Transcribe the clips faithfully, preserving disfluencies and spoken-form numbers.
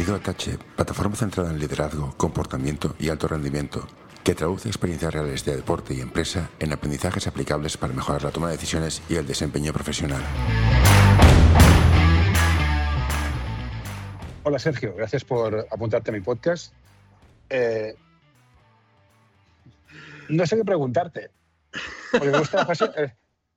Bienvenido a Tache, plataforma centrada en liderazgo, comportamiento y alto rendimiento, que traduce experiencias reales de deporte y empresa en aprendizajes aplicables para mejorar la toma de decisiones y el desempeño profesional. Hola Sergio, gracias por apuntarte a mi podcast. Eh, no sé qué preguntarte, porque me gusta la frase. Eh,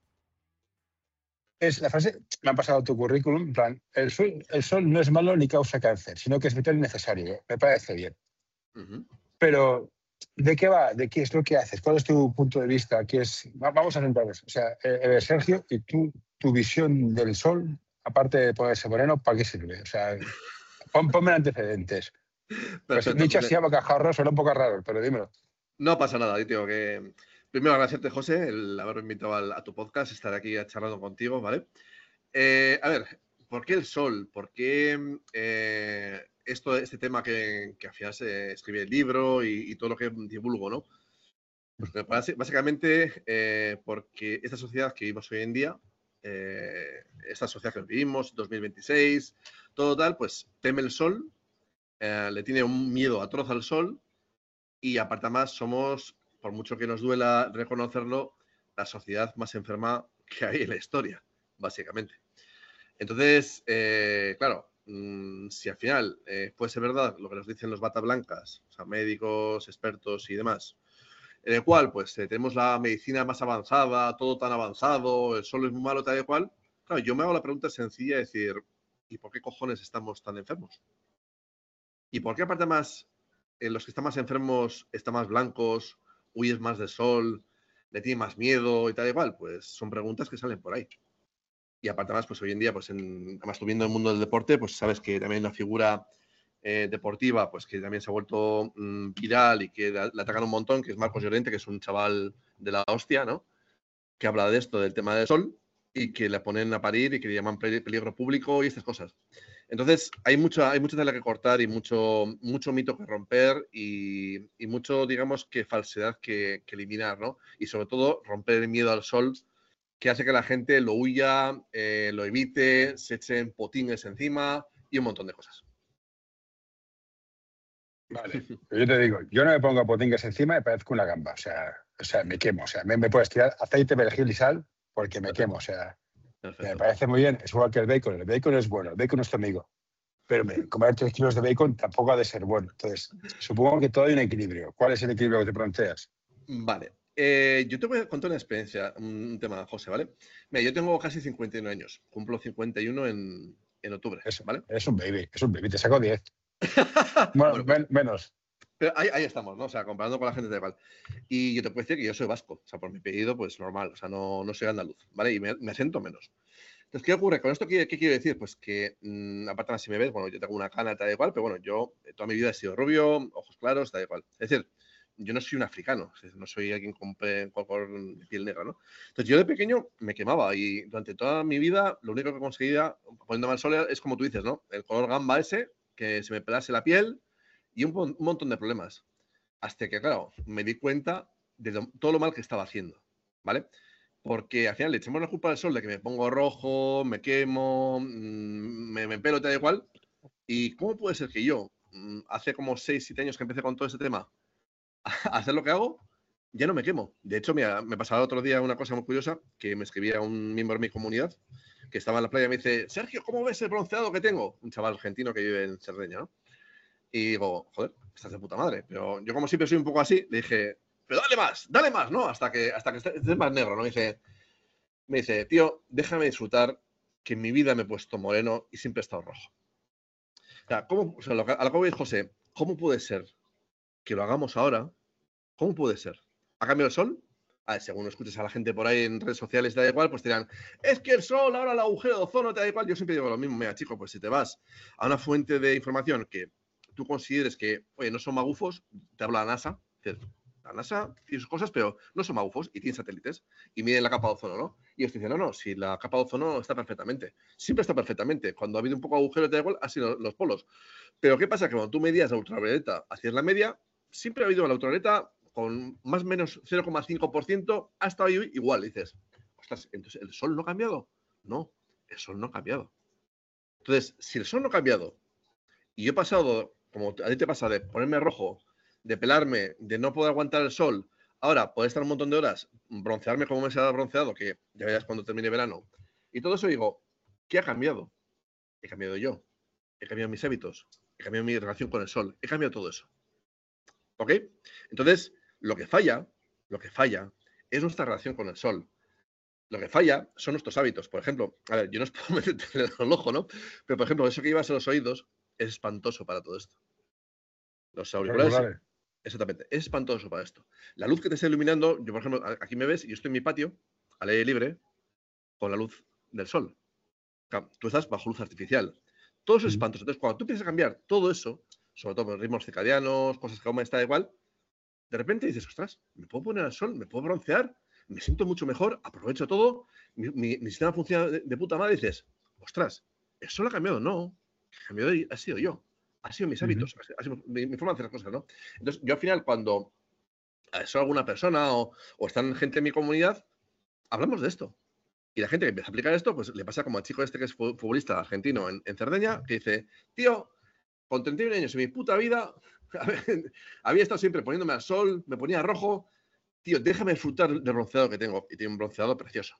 es la frase, me han pasado tu currículum, en plan, el sol, el sol no es malo ni causa cáncer, sino que es vital y necesario. Me parece bien. Uh-huh. Pero, ¿de qué va? ¿De qué es lo que haces? ¿Cuál es tu punto de vista? ¿Qué es? Vamos a centrarnos. O sea, eh, Sergio, y tú, tu visión del sol, aparte de ponerse moreno, ¿para qué sirve? O sea, pon, ponme antecedentes. Pues, dicho así a bocajarro, suena un poco raro, pero dímelo. No pasa nada, tío, que primero agradecerte, José, el haberme invitado a, a tu podcast, estar aquí charlando contigo, ¿vale? Eh, a ver, ¿por qué el sol? ¿Por qué eh, esto, este tema que, que al final se escribe el libro y, y todo lo que divulgo, ¿no? Pues básicamente eh, porque esta sociedad que vivimos hoy en día, eh, esta sociedad que vivimos, dos mil veintiséis, todo tal, pues teme el sol, eh, le tiene un miedo atroz al sol. Y aparte más somos, por mucho que nos duela reconocerlo, la sociedad más enferma que hay en la historia, básicamente. Entonces, eh, claro, mmm, si al final eh, puede ser verdad lo que nos dicen los bata blancas, o sea, médicos, expertos y demás, en el cual pues eh, tenemos la medicina más avanzada, todo tan avanzado, el sol es muy malo, tal y cual, claro, yo me hago la pregunta sencilla de decir, ¿y por qué cojones estamos tan enfermos? ¿Y por qué aparte más Eh, los que están más enfermos están más blancos, huyes más del sol, le tienen más miedo y tal y cual? Pues son preguntas que salen por ahí. Y aparte más, pues hoy en día, pues en, además tú viendo el mundo del deporte, pues sabes que también una figura eh, deportiva, pues que también se ha vuelto mmm, viral y que la, la atacan un montón, que es Marcos Llorente, que es un chaval de la hostia, ¿no? Que habla de esto, del tema del sol, y que le ponen a parir y que le llaman peligro público y estas cosas. Entonces, hay mucha, hay mucha tela que cortar y mucho, mucho mito que romper y, y mucho, digamos, que falsedad que, que eliminar, ¿no? Y sobre todo, romper el miedo al sol, que hace que la gente lo huya, eh, lo evite, se echen potines encima y un montón de cosas. Vale, yo te digo, yo no me pongo potingues encima y parezco una gamba, o sea, o sea, me quemo, o sea, me, me puedes tirar aceite, perejil y sal porque me Perfecto. quemo, o sea, Perfecto. me parece muy bien, es igual que el bacon, el bacon es bueno, el bacon es tu amigo, pero me, comer tres kilos de bacon tampoco ha de ser bueno, entonces, supongo que todo hay un equilibrio. ¿Cuál es el equilibrio que te planteas? Vale, eh, yo te voy a contar una experiencia, un tema, José, ¿vale? Mira, yo tengo casi cincuenta y uno años, cumplo cincuenta y uno en, en octubre, es, ¿vale? Es un baby, es un baby, te saco diez. Bueno, bueno pues, men menos. Pero ahí, ahí estamos, ¿no? O sea, comparando con la gente de igual. Y yo te puedo decir que yo soy vasco, o sea, por mi apellido, pues normal, o sea, no, no soy andaluz, ¿vale? Y me, me acento menos. Entonces, ¿qué ocurre? ¿Con esto qué, qué quiero decir? Pues que, mmm, aparte, si me ves, bueno, yo tengo una cana, tal y cual, pero bueno, yo toda mi vida he sido rubio, ojos claros, tal y cual. Es decir, yo no soy un africano, no soy alguien con, con piel negra, ¿no? Entonces, yo de pequeño me quemaba y durante toda mi vida lo único que conseguía poniéndome al sol es como tú dices, ¿no? El color gamba ese, que se me pelase la piel y un, un montón de problemas. Hasta que, claro, me di cuenta de lo, todo lo mal que estaba haciendo, ¿vale? Porque al final le echamos la culpa al sol de que me pongo rojo, me quemo, me, me pelo, tal y cual. ¿Y cómo puede ser que yo, hace como seis, siete años que empecé con todo este tema, a hacer lo que hago, ya no me quemo? De hecho, mira, me pasaba el otro día una cosa muy curiosa, que me escribía un miembro de mi comunidad, que estaba en la playa y me dice, Sergio, ¿cómo ves el bronceado que tengo? Un chaval argentino que vive en Cerdeña, ¿no? Y digo, joder, estás de puta madre. Pero yo como siempre soy un poco así, le dije, pero dale más, dale más, ¿no? Hasta que, hasta que estés más negro, ¿no? Me dice, me dice, tío, déjame disfrutar que en mi vida me he puesto moreno y siempre he estado rojo. O sea, ¿cómo, o sea, lo que, a lo que voy es, José, ¿cómo puede ser que lo hagamos ahora? ¿Cómo puede ser? ¿Ha cambiado el sol? A ver, según escuches a la gente por ahí en redes sociales, te da igual, pues dirán, es que el sol, ahora el agujero de ozono, te da igual. Yo siempre digo lo mismo, mira, chico, pues si te vas a una fuente de información que tú consideres que, oye, no son magufos, te habla la NASA, la NASA tiene sus cosas, pero no son magufos y tienen satélites y miden la capa de ozono, ¿no? Y ellos te dicen, no, no, si la capa de ozono está perfectamente, siempre está perfectamente. Cuando ha habido un poco de agujero, te da igual, han sido los polos. Pero ¿qué pasa? Que cuando tú medías la ultravioleta, hacías la media, siempre ha habido la ultravioleta con más o menos cero coma cinco por ciento, ha estado igual. Y dices, ostras, entonces, ¿el sol no ha cambiado? No, el sol no ha cambiado. Entonces, si el sol no ha cambiado Y yo he pasado, como a ti te pasa, de ponerme rojo, de pelarme, de no poder aguantar el sol, ahora poder estar un montón de horas, broncearme como me se ha bronceado, que ya verás cuando termine verano. Y todo eso digo, ¿qué ha cambiado? He cambiado yo, he cambiado mis hábitos, he cambiado mi relación con el sol, he cambiado todo eso. ¿Ok? Entonces, lo que falla, lo que falla es nuestra relación con el sol. Lo que falla son nuestros hábitos. Por ejemplo, a ver, yo no os puedo meter el ojo, ¿no? Pero, por ejemplo, eso que llevas en los oídos es espantoso para todo esto. Los auriculares, Regulares. exactamente, es espantoso para esto. La luz que te está iluminando, yo, por ejemplo, aquí me ves, yo estoy en mi patio, al aire libre, con la luz del sol. Claro, tú estás bajo luz artificial. Todo eso es espantoso. Entonces, cuando tú empiezas a cambiar todo eso, sobre todo los ritmos circadianos, cosas que aún me está igual, de repente dices, ostras, me puedo poner al sol, me puedo broncear, me siento mucho mejor, aprovecho todo, mi, mi, mi sistema funciona de, de puta madre y dices, ostras, ¿el sol ha cambiado? No, el que ha cambiado ha sido yo, ha sido mis hábitos, uh-huh. ha sido mi, mi forma de hacer las cosas, ¿no? Entonces, yo al final, cuando soy alguna persona o, o están gente en mi comunidad, hablamos de esto. Y la gente que empieza a aplicar esto, pues le pasa como al chico este que es futbolista argentino en, en Cerdeña, que dice, tío, con treinta y un años en mi puta vida, había estado siempre poniéndome al sol, me ponía rojo. Tío, déjame disfrutar del bronceado que tengo. Y tiene un bronceado precioso.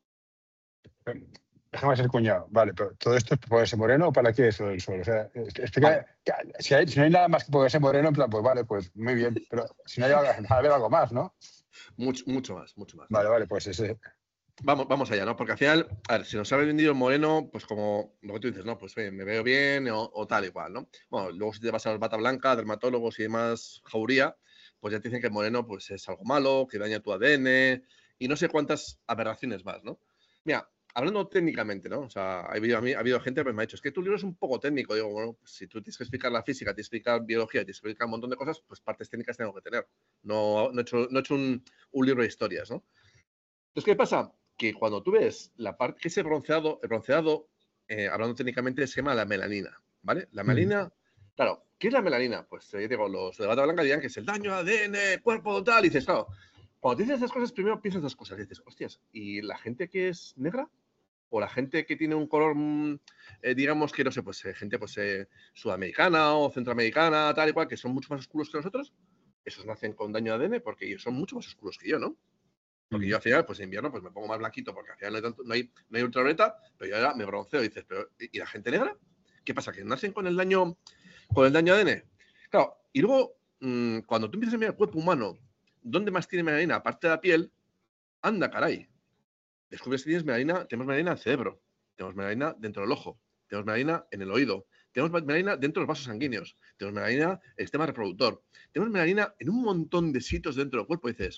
Déjame ser cuñado. Vale, pero ¿todo esto es para ponerse moreno o para qué es el sol? O sea, este, vale. que, que, si, hay, si no hay nada más que ponerse moreno, en plan, pues vale, pues muy bien. Pero si no hay va a haber algo más, ¿no? Mucho, mucho más, mucho más. Vale, vale, pues ese... Vamos, vamos allá, ¿no? Porque al final, a ver, si nos ha vendido el moreno, pues como lo que tú dices, ¿no? Pues oye, me veo bien o, o tal igual, ¿no? Bueno, luego si te vas a la bata blanca, dermatólogos y demás, jauría, pues ya te dicen que el moreno pues es algo malo, que daña tu A D N y no sé cuántas aberraciones más, ¿no? Mira, hablando técnicamente, ¿no? O sea, ha habido, ha habido gente que me ha dicho, es que tu libro es un poco técnico. Digo, bueno, pues si tú tienes que explicar la física, tienes que explicar biología, tienes que explicar un montón de cosas, pues partes técnicas tengo que tener. No, no he hecho, no he hecho un, un libro de historias, ¿no? Entonces, ¿qué pasa? Que cuando tú ves la parte que ese bronceado, el bronceado, eh, hablando técnicamente, se llama la melanina, ¿vale? La melanina, mm. claro, ¿qué es la melanina? Pues yo digo, los de bata blanca dirán que es el daño A D N, cuerpo, tal, y dices, claro, cuando dices esas cosas, primero piensas esas cosas, y dices, hostias, ¿y la gente que es negra? O la gente que tiene un color, eh, digamos que, no sé, pues eh, gente pues eh, sudamericana o centroamericana, tal y cual, que son mucho más oscuros que nosotros, esos nacen con daño A D N porque ellos son mucho más oscuros que yo, ¿no? Porque yo al final, pues en invierno, pues me pongo más blanquito porque al final no hay, tanto, no hay, no hay ultravioleta, pero yo ahora me bronceo y dices, pero ¿y la gente negra? ¿Qué pasa? ¿Que nacen con el daño, con el daño A D N? Claro, y luego, mmm, cuando tú empiezas a mirar el cuerpo humano, ¿dónde más tiene melanina? Aparte de la piel, anda, caray. Descubres que tienes melanina, tenemos melanina en el cerebro, tenemos melanina dentro del ojo, tenemos melanina en el oído, tenemos melanina dentro de los vasos sanguíneos, tenemos melanina en el sistema reproductor, tenemos melanina en un montón de sitios dentro del cuerpo, y dices...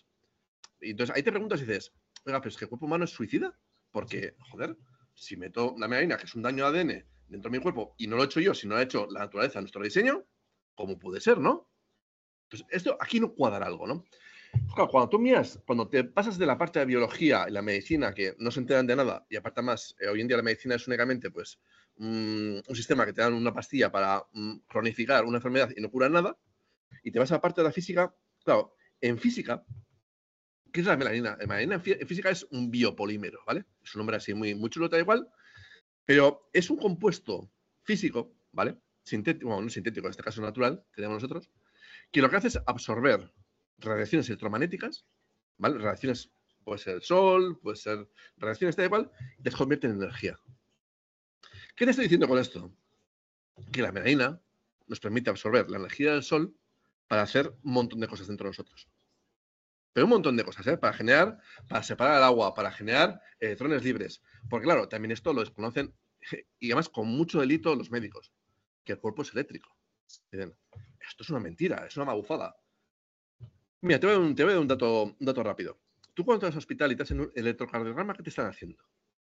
Y entonces ahí te preguntas y dices, oiga, pero es que el cuerpo humano es suicida, porque, joder, si meto la melanina, que es un daño de A D N, dentro de mi cuerpo, y no lo he hecho yo, sino lo ha hecho la naturaleza, nuestro diseño, ¿cómo puede ser, no? Entonces, esto aquí no cuadra algo, ¿no? Claro, cuando tú miras, cuando te pasas de la parte de biología y la medicina, que no se enteran de nada, y aparte más, eh, hoy en día la medicina es únicamente, pues, um, un sistema que te dan una pastilla para um, cronificar una enfermedad y no curar nada, y te vas a la parte de la física, claro, en física, ¿qué es la melanina? La melanina en física es un biopolímero, ¿vale? Es un nombre así muy, muy chulo, tal igual, pero es un compuesto físico, ¿vale? Sintético, bueno, no sintético, en este caso natural, que tenemos nosotros, que lo que hace es absorber radiaciones electromagnéticas, ¿vale? Radiaciones, puede ser el sol, puede ser radiaciones, tal igual, y las convierte en energía. ¿Qué te estoy diciendo con esto? Que la melanina nos permite absorber la energía del sol para hacer un montón de cosas dentro de nosotros. Pero un montón de cosas, ¿eh? Para generar, para separar el agua, para generar electrones libres. Porque claro, también esto lo desconocen, y además con mucho delito los médicos, que el cuerpo es eléctrico. Dicen, esto es una mentira, es una magufada. Mira, te voy a dar un, te voy a dar un, dato, un dato rápido. Tú cuando vas al hospital y te hacen un electrocardiograma, ¿qué te están haciendo?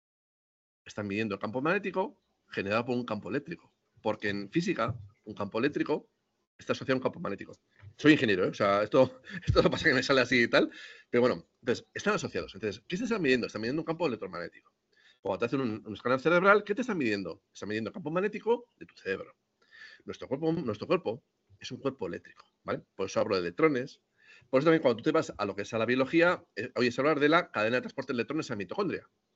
Están midiendo el campo magnético generado por un campo eléctrico. Porque en física, un campo eléctrico está asociado a un campo magnético. Soy ingeniero, ¿eh? O sea, esto, esto no pasa que me sale así y tal, pero bueno, entonces, están asociados. Entonces, ¿qué se están midiendo? Están midiendo un campo electromagnético. Cuando te hacen un, un escáner cerebral, ¿qué te están midiendo? Están midiendo el campo magnético de tu cerebro. Nuestro cuerpo, nuestro cuerpo es un cuerpo eléctrico, ¿vale? Por eso hablo de electrones. Por eso también cuando tú te vas a lo que es a la biología, eh, oyes hablar de la cadena de transporte de electrones a la mitocondria.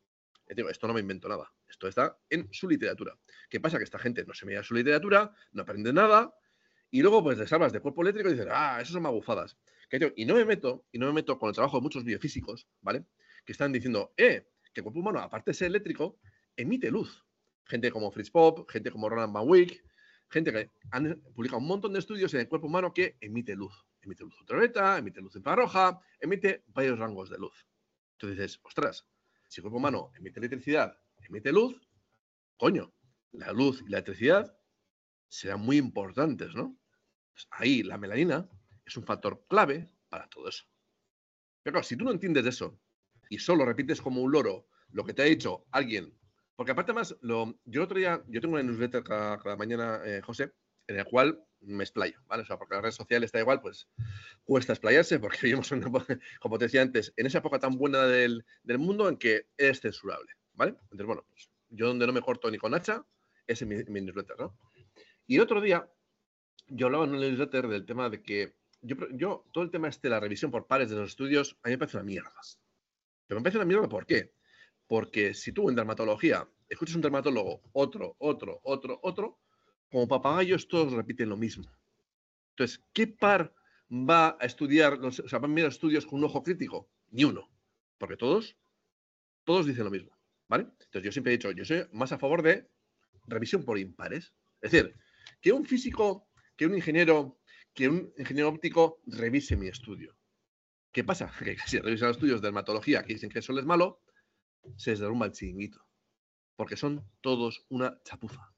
Y digo, esto no me invento nada. Esto está en su literatura. ¿Qué pasa? Que esta gente no se mira su literatura, no aprende nada, y luego pues les hablas de cuerpo eléctrico y dicen, ah, eso son magufadas. Y no me meto, y no me meto con el trabajo de muchos biofísicos, ¿vale? Que están diciendo, eh, que el cuerpo humano, aparte de ser eléctrico, emite luz. Gente como Fritz Pop, gente como Roland Van Wyk, gente que han publicado un montón de estudios en el cuerpo humano que emite luz. Emite luz ultravioleta, emite luz infrarroja, emite varios rangos de luz. Entonces dices, ostras, si el cuerpo humano emite electricidad, emite luz, coño, la luz y la electricidad serán muy importantes, ¿no? Pues ahí la melanina es un factor clave para todo eso. Pero claro, si tú no entiendes eso y solo repites como un loro lo que te ha dicho alguien, porque aparte más, lo, yo el otro día, yo tengo una newsletter cada, cada mañana, eh, José, en el cual me explayo, ¿vale? O sea, porque las redes sociales está igual, pues cuesta explayarse, porque vivimos, una, como te decía antes, en esa época tan buena del, del mundo en que es censurable, ¿vale? Entonces, bueno, pues yo donde no me corto ni con hacha es en mi, en mi newsletter, ¿no? Y el otro día yo hablaba en un newsletter del tema de que yo, yo, todo el tema este de la revisión por pares de los estudios, a mí me parece una mierda. Pero me parece una mierda, ¿por qué? Porque si tú en dermatología escuchas un dermatólogo, otro, otro, otro, otro, como papagayos todos repiten lo mismo. Entonces, ¿qué par va a estudiar, los, o sea, van a mirar estudios con un ojo crítico? Ni uno. Porque todos, todos dicen lo mismo, ¿vale? Entonces, yo siempre he dicho, yo soy más a favor de revisión por impares. Es decir, que un físico, que un ingeniero, que un ingeniero óptico revise mi estudio. ¿Qué pasa? Que si revisan los estudios de dermatología que dicen que eso es malo, se les derrumba el chiringuito. Porque son todos una chapuza.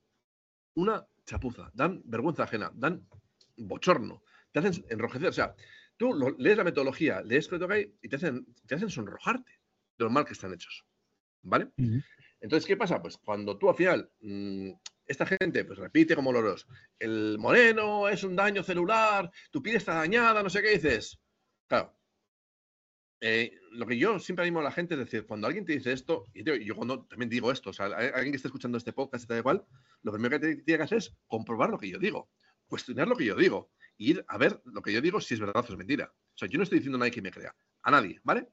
Una chapuza. Dan vergüenza ajena, dan bochorno, te hacen enrojecer. O sea, tú lo, lees la metodología, lees lo que hay y te hacen, te hacen sonrojarte de lo mal que están hechos. ¿Vale? Uh-huh. Entonces, ¿qué pasa? Pues cuando tú al final, mmm, esta gente pues repite como loros, el moreno es un daño celular, tu piel está dañada, no sé qué dices. Claro. Eh, lo que yo siempre animo a la gente es decir, cuando alguien te dice esto, y yo, yo cuando también digo esto, o sea, alguien que esté escuchando este podcast y tal igual, lo primero que te, tiene que hacer es comprobar lo que yo digo, cuestionar lo que yo digo, e ir a ver lo que yo digo si es verdad o es mentira. O sea, yo no estoy diciendo a nadie que me crea, a nadie, ¿vale?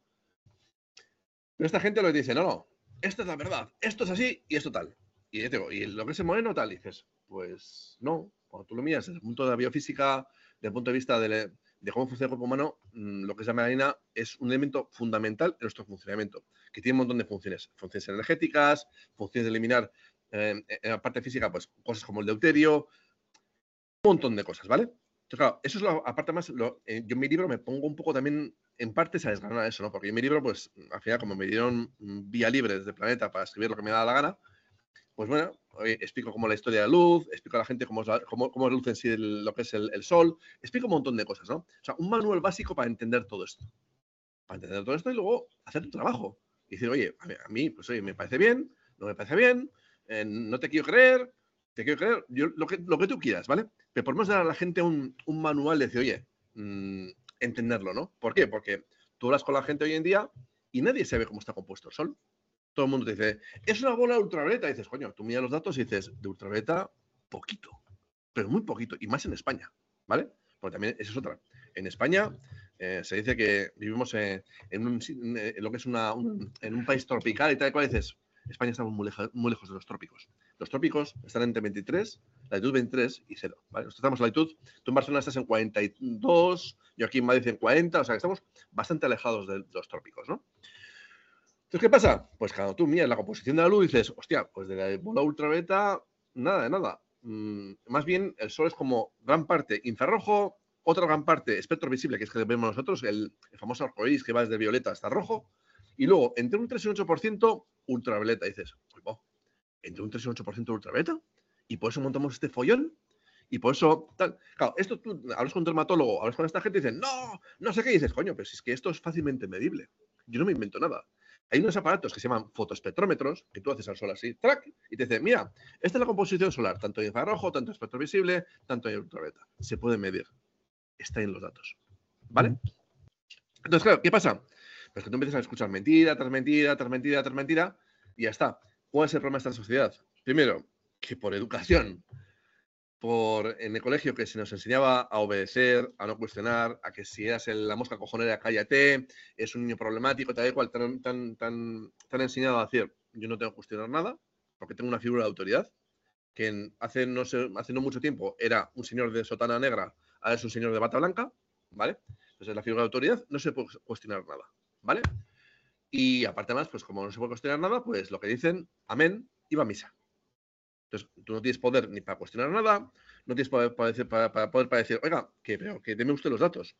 Pero esta gente lo que dice, no, no, esta es la verdad, esto es así y esto tal. Y, yo te digo, y lo que es el moreno tal, dices, pues no, cuando tú lo miras desde el punto de la biofísica, desde el punto de vista de, de cómo funciona el cuerpo humano, lo que es la melanina es un elemento fundamental en nuestro funcionamiento, que tiene un montón de funciones, funciones energéticas, funciones de eliminar eh, en la parte física, pues cosas como el deuterio, un montón de cosas, ¿vale? Entonces, claro, eso es lo, aparte más, lo, eh, yo en mi libro me pongo un poco también en partes a desgranar eso, ¿no? Porque en mi libro, pues, al final, como me dieron vía libre desde el planeta para escribir lo que me da la gana, pues bueno, explico cómo la historia de la luz, explico a la gente cómo es la, cómo, cómo es la luz en sí, el, lo que es el, el sol, explico un montón de cosas, ¿no? O sea, un manual básico para entender todo esto. Para entender todo esto y luego hacer tu trabajo. Y decir, oye, a mí, a mí pues oye, me parece bien, no me parece bien, eh, no te quiero creer, te quiero creer, yo, lo, que, lo que tú quieras, ¿vale? Pero podemos dar a la gente un, un manual de decir, oye, mmm, entenderlo, ¿no? ¿Por qué? Porque tú hablas con la gente hoy en día y nadie sabe cómo está compuesto el sol. Todo el mundo te dice, es una bola de ultravioleta. Y dices, coño, tú miras los datos y dices, de ultravioleta, poquito, pero muy poquito, y más en España, ¿vale? Porque también esa es otra. En España eh, se dice que vivimos en, en, un, en lo que es una, un, en un país tropical y tal y cual, y dices, España estamos muy lejos, muy lejos de los trópicos. Los trópicos están entre veintitrés, latitud veintitrés y cero, ¿vale? Nosotros estamos en latitud, tú en Barcelona estás en cuarenta y dos, yo aquí en Madrid en cuarenta, o sea que estamos bastante alejados de los trópicos, ¿no? Entonces, ¿qué pasa? Pues cuando tú miras la composición de la luz dices, hostia, pues de la bola ultravioleta, nada de nada. Mm, más bien, el sol es como gran parte infrarrojo, otra gran parte espectro visible, que es que vemos nosotros, el, el famoso arcoíris que va desde violeta hasta rojo, y luego entre un tres y un ocho por ciento ultravioleta. Y dices, oh, entre un tres y un ocho por ciento ultravioleta, y por eso montamos este follón, y por eso, tal. Claro, esto tú hablas con un dermatólogo, hablas con esta gente y dicen, no, no sé qué, y dices, coño, pero si es que esto es fácilmente medible. Yo no me invento nada. Hay unos aparatos que se llaman fotoespectrómetros, que tú haces al sol así, track, y te dice, mira, esta es la composición solar, tanto en infrarrojo, tanto en espectro visible, tanto en ultravioleta. Se puede medir. Está en los datos. ¿Vale? Uh-huh. Entonces, claro, ¿qué pasa? Pues que tú empiezas a escuchar mentira tras mentira, tras mentira, tras mentira, y ya está. ¿Cuál es el problema de esta sociedad? Primero, que por educación, por en el colegio que se nos enseñaba a obedecer, a no cuestionar, a que si eras el, la mosca cojonera, cállate, es un niño problemático, tal y cual, tan, tan, tan, tan enseñado a decir, yo no tengo que cuestionar nada, porque tengo una figura de autoridad, que en, hace, no sé, hace no mucho tiempo era un señor de sotana negra, ahora es un señor de bata blanca, ¿vale? Entonces la figura de autoridad no se puede cuestionar nada, ¿vale? Y aparte más, pues como no se puede cuestionar nada, pues lo que dicen, amén, y va a misa. Entonces, tú no tienes poder ni para cuestionar nada, no tienes poder para, decir, para, para poder para decir, oiga, que, pero que deme usted los datos.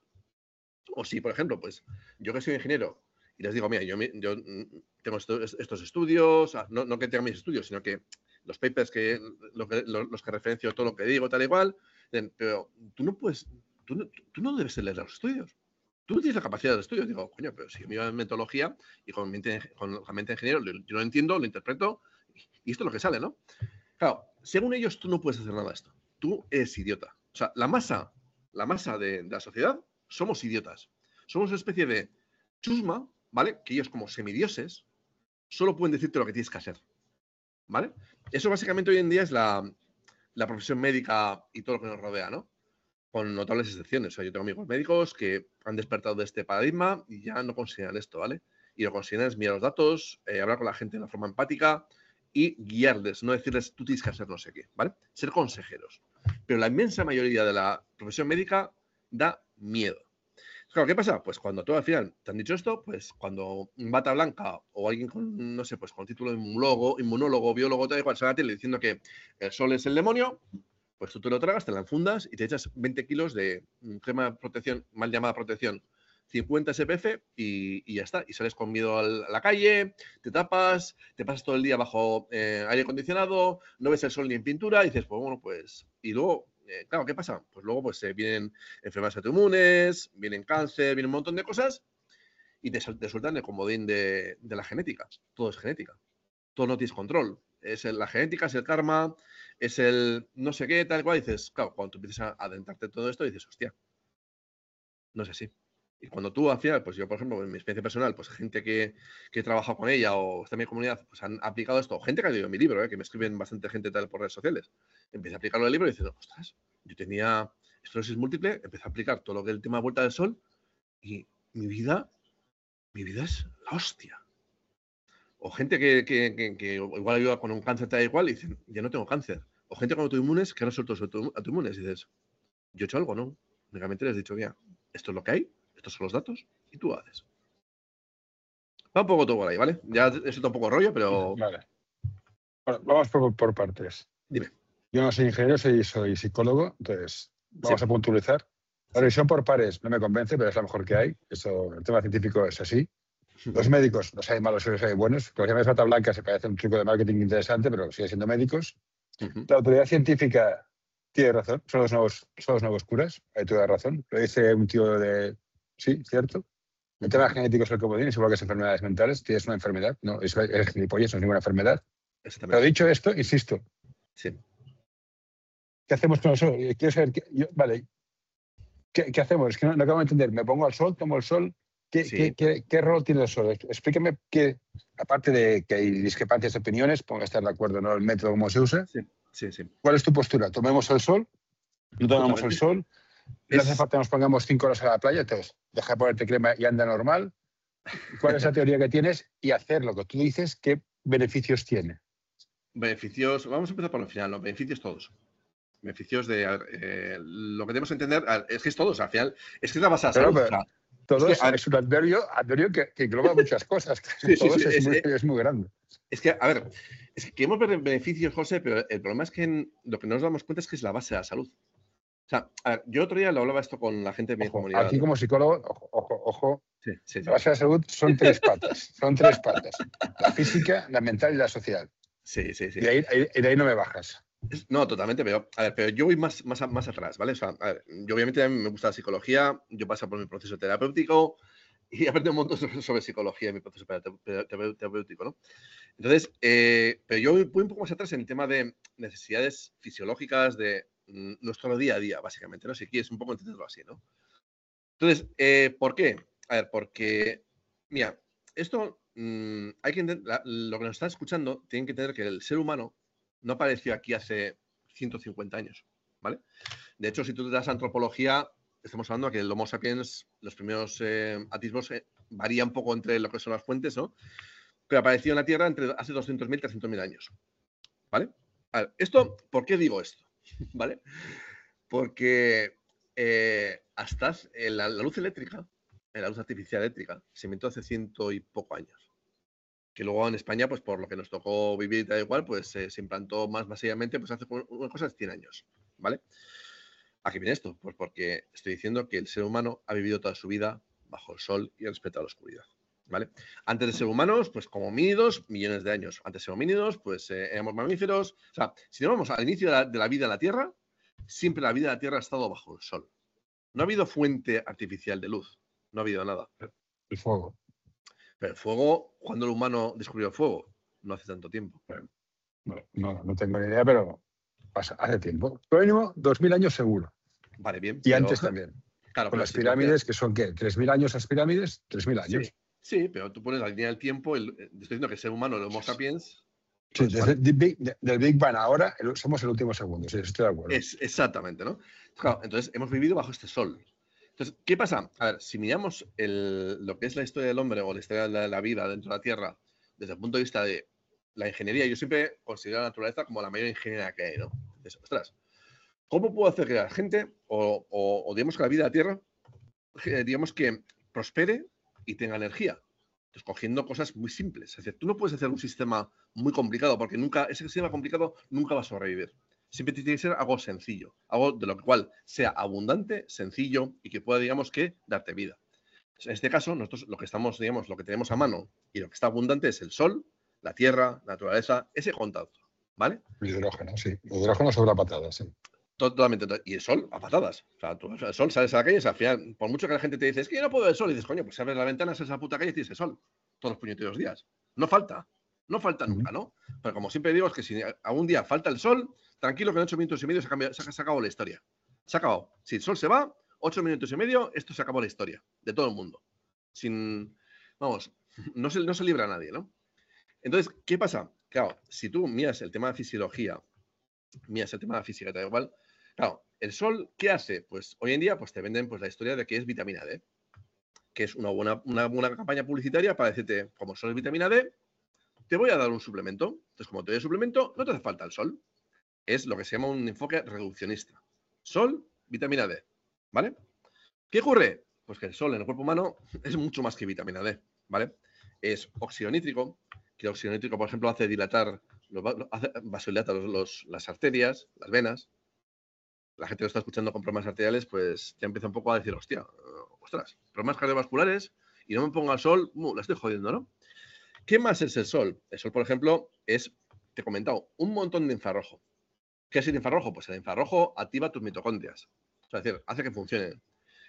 O si, por ejemplo, pues yo que soy ingeniero y les digo, mira, yo, yo tengo estos, estos estudios, no, no que tenga mis estudios, sino que los papers, que, lo que los, los que referencio todo lo que digo, tal y cual, pero tú no puedes, tú no, tú no debes leer los estudios. Tú no tienes la capacidad de estudio. Digo, coño, pero si yo me iba en metodología y con mente, con la mente de ingeniero, yo lo entiendo, lo interpreto y esto es lo que sale, ¿no? Claro, según ellos, tú no puedes hacer nada de esto. Tú eres idiota. O sea, la masa, la masa de, de la sociedad, somos idiotas. Somos una especie de chusma, ¿vale? Que ellos, como semidioses, solo pueden decirte lo que tienes que hacer, ¿vale? Eso básicamente hoy en día es la, la profesión médica y todo lo que nos rodea, ¿no? Con notables excepciones. O sea, yo tengo amigos médicos que han despertado de este paradigma y ya no consideran esto, ¿vale? Y lo consideran es mirar los datos, eh, hablar con la gente de una forma empática y guiarles, no decirles tú tienes que hacer no sé qué, ¿vale? Ser consejeros. Pero la inmensa mayoría de la profesión médica da miedo. Claro, ¿qué pasa? Pues cuando tú al final te han dicho esto, pues cuando un bata blanca o alguien con, no sé, pues con título de inmunólogo, inmunólogo, biólogo, tal y cual, se va a la tele diciendo que el sol es el demonio, pues tú te lo tragas, te la enfundas y te echas veinte kilos de crema de protección, mal llamada protección, cincuenta S P F y, y ya está. Y sales con miedo a la calle, te tapas, te pasas todo el día bajo eh, aire acondicionado, no ves el sol ni en pintura y dices, pues bueno, pues... Y luego, eh, claro, ¿qué pasa? Pues luego pues eh, vienen enfermedades autoinmunes, vienen cáncer, vienen un montón de cosas y te, te sueltan el comodín de, de la genética. Todo es genética. Todo no tienes control. Es el, la genética, es el karma, es el no sé qué, tal cual. Y dices, claro, cuando tú empiezas a adentrarte en todo esto, dices, hostia, no es así. Y cuando tú al final, pues yo, por ejemplo, en mi experiencia personal, pues gente que, que he trabajado con ella o está en mi comunidad, pues han aplicado esto. Gente que ha leído mi libro, ¿eh? Que me escriben bastante gente tal por redes sociales. Empecé a aplicarlo en el libro y dices, ostras, yo tenía esclerosis múltiple, empecé a aplicar todo lo que es el tema de vuelta del sol y mi vida, mi vida es la hostia. O gente que, que, que, que igual ayuda con un cáncer tal y cual y dicen, ya no tengo cáncer. O gente con autoinmunes que ha resuelto sus autoinmunes y dices, yo he hecho algo, ¿no? Únicamente les he dicho, mira, esto es lo que hay, estos son los datos y tú haces. Va un poco todo por ahí, ¿vale? Ya eso está un poco rollo, pero... Vale. Bueno, vamos por, por partes. Dime. Yo no soy ingeniero, soy, soy psicólogo, entonces vamos Sí. a puntualizar. La revisión por pares no me convence, pero es la mejor que hay. Eso, el tema científico es así. Los médicos, los hay malos y los hay buenos. Los llames bata blanca se parece un truco de marketing interesante, pero sigue siendo médicos. Uh-huh. La autoridad científica tiene razón, son los nuevos, son los nuevos curas, hay toda razón. Lo dice un tío de... Sí, cierto. El tema genético es el comodín, es igual que las enfermedades mentales. Tienes una enfermedad, no, es, es gilipollas, no es ninguna enfermedad. Pero dicho esto, insisto. Sí. ¿Qué hacemos con el sol? Quiero saber, qué, yo, vale, ¿qué, ¿qué hacemos? Es que no, no acabo de entender. ¿Me pongo al sol, tomo el sol? ¿Qué, sí. ¿qué, qué, ¿Qué rol tiene el sol? Explíqueme que, aparte de que hay discrepancias de opiniones, ponga estar de acuerdo, ¿no? El método, cómo se usa. Sí, sí, sí. ¿Cuál es tu postura? ¿Tomemos el sol? ¿No tomamos el sol? ¿No es... hace falta que nos pongamos cinco horas a la playa? Entonces, deja de ponerte crema y anda normal. ¿Cuál es la teoría que tienes? Y hacer lo que tú dices, ¿qué beneficios tiene? Beneficios, vamos a empezar por el final, los beneficios todos. Beneficios de eh, lo que tenemos que entender es que es todo, o sea, al final es que es la base de la salud. Pero, pero, o sea, todo es, que, es un adverbio, adverbio que, que engloba muchas cosas. Sí, todo sí, sí, es, es, muy, es, es muy grande. Es que, a ver, es que queremos ver beneficios, José, pero el problema es que en, lo que no nos damos cuenta es que es la base de la salud. O sea, a ver, yo otro día lo hablaba esto con la gente de mi ojo, comunidad. Aquí como psicólogo, ojo, ojo, ojo. Sí, sí, sí. La base de la salud son tres patas, son tres patas. La física, la mental y la social. Sí, sí, sí. Y de ahí, ahí, de ahí no me bajas. No, totalmente, pero, a ver, pero yo voy más, más, más atrás, ¿vale? O sea, a ver, yo obviamente a mí me gusta la psicología, yo paso por mi proceso terapéutico y he aprendido un montón sobre, sobre psicología en mi proceso terapéutico, ¿no? Entonces, eh, pero yo voy un poco más atrás en el tema de necesidades fisiológicas de mm, nuestro día a día, básicamente, ¿no? Si quieres un poco entenderlo así, ¿no? Entonces, eh, ¿por qué? A ver, porque, mira, esto mmm, hay que entender, la, lo que nos están escuchando, tienen que entender que el ser humano no apareció aquí hace ciento cincuenta años, ¿vale? De hecho, si tú te das antropología, estamos hablando de que el Homo sapiens, los primeros eh, atisbos, eh, varía un poco entre lo que son las fuentes, ¿no? que apareció en la Tierra entre hace doscientos mil, trescientos mil años. ¿Vale? A ver, esto, ¿por qué digo esto? ¿Vale? Porque eh, hasta la, la luz eléctrica, la luz artificial eléctrica, se inventó hace ciento y poco años. Que luego en España, pues por lo que nos tocó vivir y tal igual, pues eh, se implantó más masivamente pues hace unas cosas cien años. ¿Vale? ¿A qué viene esto? Pues porque estoy diciendo que el ser humano ha vivido toda su vida bajo el sol y respetado la oscuridad. ¿Vale? Antes de ser humanos, pues como homínidos, millones de años. Antes de ser homínidos, pues eh, éramos mamíferos. O sea, si nos vamos al inicio de la, de la vida en la Tierra, siempre la vida en la Tierra ha estado bajo el sol. No ha habido fuente artificial de luz. No ha habido nada. El fuego. Pero el fuego, ¿cuándo el humano descubrió el fuego? No hace tanto tiempo. No, no, no tengo ni idea, pero pasa, hace tiempo. Por mínimo, dos mil años seguro. Vale, bien. Y antes también. Claro, con las pirámides, que son, ¿qué? ¿tres mil años las pirámides? tres mil años. Sí. Sí, pero tú pones la línea del tiempo, el, estoy diciendo que el ser humano, el Homo sapiens... Sí, pues, desde el Big, de, del Big Bang ahora el, somos el último segundo, sí, estoy de acuerdo. Es, exactamente, ¿no? Claro, entonces hemos vivido bajo este sol. Entonces, ¿qué pasa? A ver, si miramos el, lo que es la historia del hombre o la historia de la, de la vida dentro de la Tierra, desde el punto de vista de la ingeniería, yo siempre considero la naturaleza como la mayor ingeniería que hay, ¿no? Entonces, ostras, ¿cómo puedo hacer que la gente, o, o, o digamos que la vida de la Tierra, digamos que prospere y tenga energía? Entonces, cogiendo cosas muy simples. Es decir, tú no puedes hacer un sistema muy complicado porque nunca, ese sistema complicado nunca va a sobrevivir. Siempre tiene que ser algo sencillo, algo de lo cual sea abundante, sencillo y que pueda, digamos, que darte vida. Entonces, en este caso, nosotros lo que estamos, digamos, lo que tenemos a mano y lo que está abundante es el sol, la tierra, la naturaleza, ese contacto, ¿vale? El hidrógeno, sí. El hidrógeno sobre la patada, sí. Totalmente. Y el sol a patadas. O sea, tú, el sol sales a la calle, o sea, al final, por mucho que la gente te dice, es que yo no puedo ver el sol, y dices, coño, pues si abres la ventana, sales a la puta calle y tienes el sol. Todos los puñeteros días. No falta. No falta nunca, ¿no? Pero como siempre digo, es que si algún día falta el sol, tranquilo que en ocho minutos y medio se, cambia, se, se acabó la historia. Se ha acabado. Si el sol se va, ocho minutos y medio, esto se acabó la historia. De todo el mundo. Sin. Vamos, no se, no se libra a nadie, ¿no? Entonces, ¿qué pasa? Claro, si tú miras el tema de fisiología, miras el tema de la física, te da igual. Claro, el sol, ¿qué hace? Pues hoy en día pues, te venden pues, la historia de que es vitamina D, que es una buena, una buena campaña publicitaria para decirte, como el sol es vitamina D, te voy a dar un suplemento. Entonces, como te doy el suplemento, no te hace falta el sol. Es lo que se llama un enfoque reduccionista. Sol, vitamina D, ¿vale? ¿Qué ocurre? Pues que el sol en el cuerpo humano es mucho más que vitamina D, ¿vale? Es óxido nítrico, que el óxido nítrico, por ejemplo, hace dilatar, hace vasodilatar los, los, las arterias, las venas. La gente que lo está escuchando con problemas arteriales, pues ya empieza un poco a decir, hostia, ostras, problemas cardiovasculares y no me pongo al sol, uh, la estoy jodiendo, ¿no? ¿Qué más es el sol? El sol, por ejemplo, es, te he comentado, un montón de infrarrojo. ¿Qué es el infrarrojo? Pues el infrarrojo activa tus mitocondrias. O sea, es decir, hace que funcionen.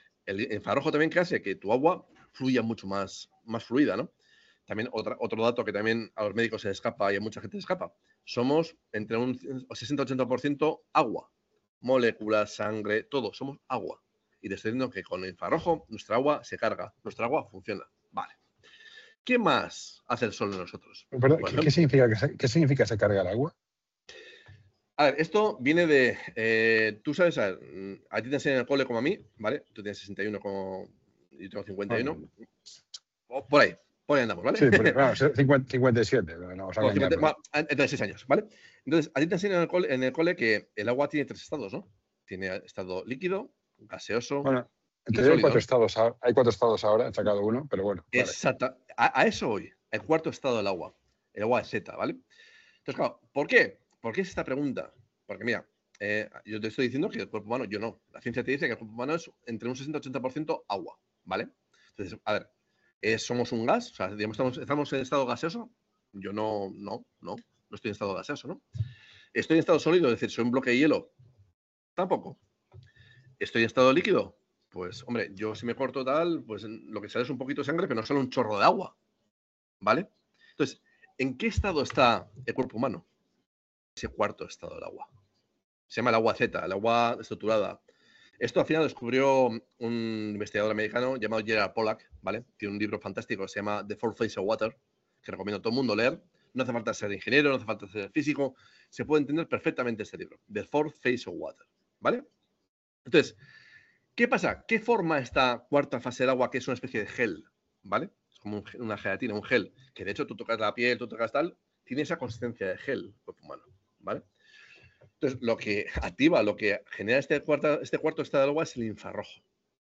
El infrarrojo también que hace que tu agua fluya mucho más, más fluida, ¿no? También otra, otro dato que también a los médicos se les escapa y a mucha gente se escapa. Somos entre un sesenta a ochenta por ciento agua. Moléculas, sangre, todo, somos agua. Y te estoy diciendo que con el infrarrojo nuestra agua se carga, nuestra agua funciona. Vale. ¿Qué más hace el sol en nosotros? Pero, ¿qué, ¿qué, significa que se, ¿Qué significa se carga el agua? A ver, esto viene de... Eh, tú sabes, a, ver, a ti te enseñan en el cole como a mí, ¿vale? Tú tienes sesenta y uno como... Yo tengo cincuenta y uno. Bueno. O por ahí, por ahí andamos, ¿vale? Sí, pero, bueno, cincuenta y siete. No, o sea, bueno, cincuenta, bueno, entonces seis años, ¿vale? Entonces, a ti te enseñan en el, cole, en el cole que el agua tiene tres estados, ¿no? Tiene estado líquido, gaseoso... Bueno, entonces hay cuatro, estados, hay cuatro estados ahora, entre cada uno, pero bueno. Exacto. Vale. A, a eso voy, el cuarto estado del agua. El agua es Z, ¿vale? Entonces, claro, ¿por qué? ¿Por qué es esta pregunta? Porque mira, eh, yo te estoy diciendo que el cuerpo humano, yo no. La ciencia te dice que el cuerpo humano es entre un sesenta a ochenta por ciento agua, ¿vale? Entonces, a ver, eh, ¿somos un gas? O sea, digamos, estamos, ¿estamos en estado gaseoso? Yo no, no, no, no estoy en estado gaseoso, ¿no? ¿Estoy en estado sólido? Es decir, ¿soy un bloque de hielo? Tampoco. ¿Estoy en estado líquido? Pues, hombre, yo si me corto tal, pues lo que sale es un poquito de sangre, pero no sale un chorro de agua, ¿vale? Entonces, ¿en qué estado está el cuerpo humano? Ese cuarto estado del agua. Se llama el agua Z, el agua estructurada. Esto al final descubrió un investigador americano llamado Gerald Pollack, ¿vale? Tiene un libro fantástico que se llama The Fourth Phase of Water, que recomiendo a todo el mundo leer. No hace falta ser ingeniero, no hace falta ser físico. Se puede entender perfectamente este libro. The Fourth Phase of Water, ¿vale? Entonces, ¿qué pasa? ¿Qué forma esta cuarta fase del agua que es una especie de gel? ¿Vale? es como un, una gelatina, un gel, que de hecho tú tocas la piel, tú tocas tal, tiene esa consistencia de gel, el cuerpo humano, ¿vale? Entonces, lo que activa, lo que genera este cuarto, este cuarto estado del agua es el infrarrojo.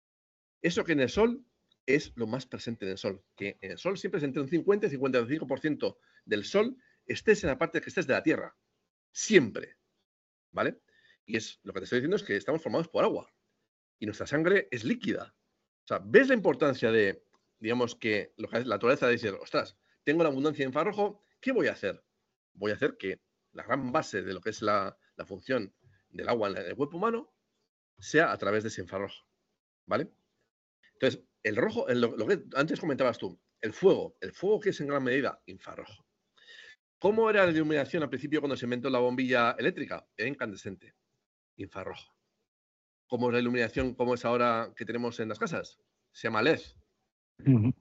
Eso que en el sol es lo más presente en el sol, que en el sol siempre es entre un cincuenta y cincuenta y cinco por ciento del sol estés en la parte que estés de la Tierra. Siempre, ¿vale? Y es lo que te estoy diciendo es que estamos formados por agua y nuestra sangre es líquida. O sea, ¿ves la importancia de, digamos, que lo que es la naturaleza de decir, ostras, tengo la abundancia de infrarrojo, ¿qué voy a hacer? Voy a hacer que la gran base de lo que es la, la función del agua en el cuerpo humano sea a través de ese infrarrojo, ¿vale? Entonces, el rojo, el, lo, lo que antes comentabas tú, el fuego, el fuego que es en gran medida infrarrojo. ¿Cómo era la iluminación al principio cuando se inventó la bombilla eléctrica? Era incandescente, infrarrojo. ¿Cómo es la iluminación como es ahora que tenemos en las casas? Se llama L E D. Uh-huh.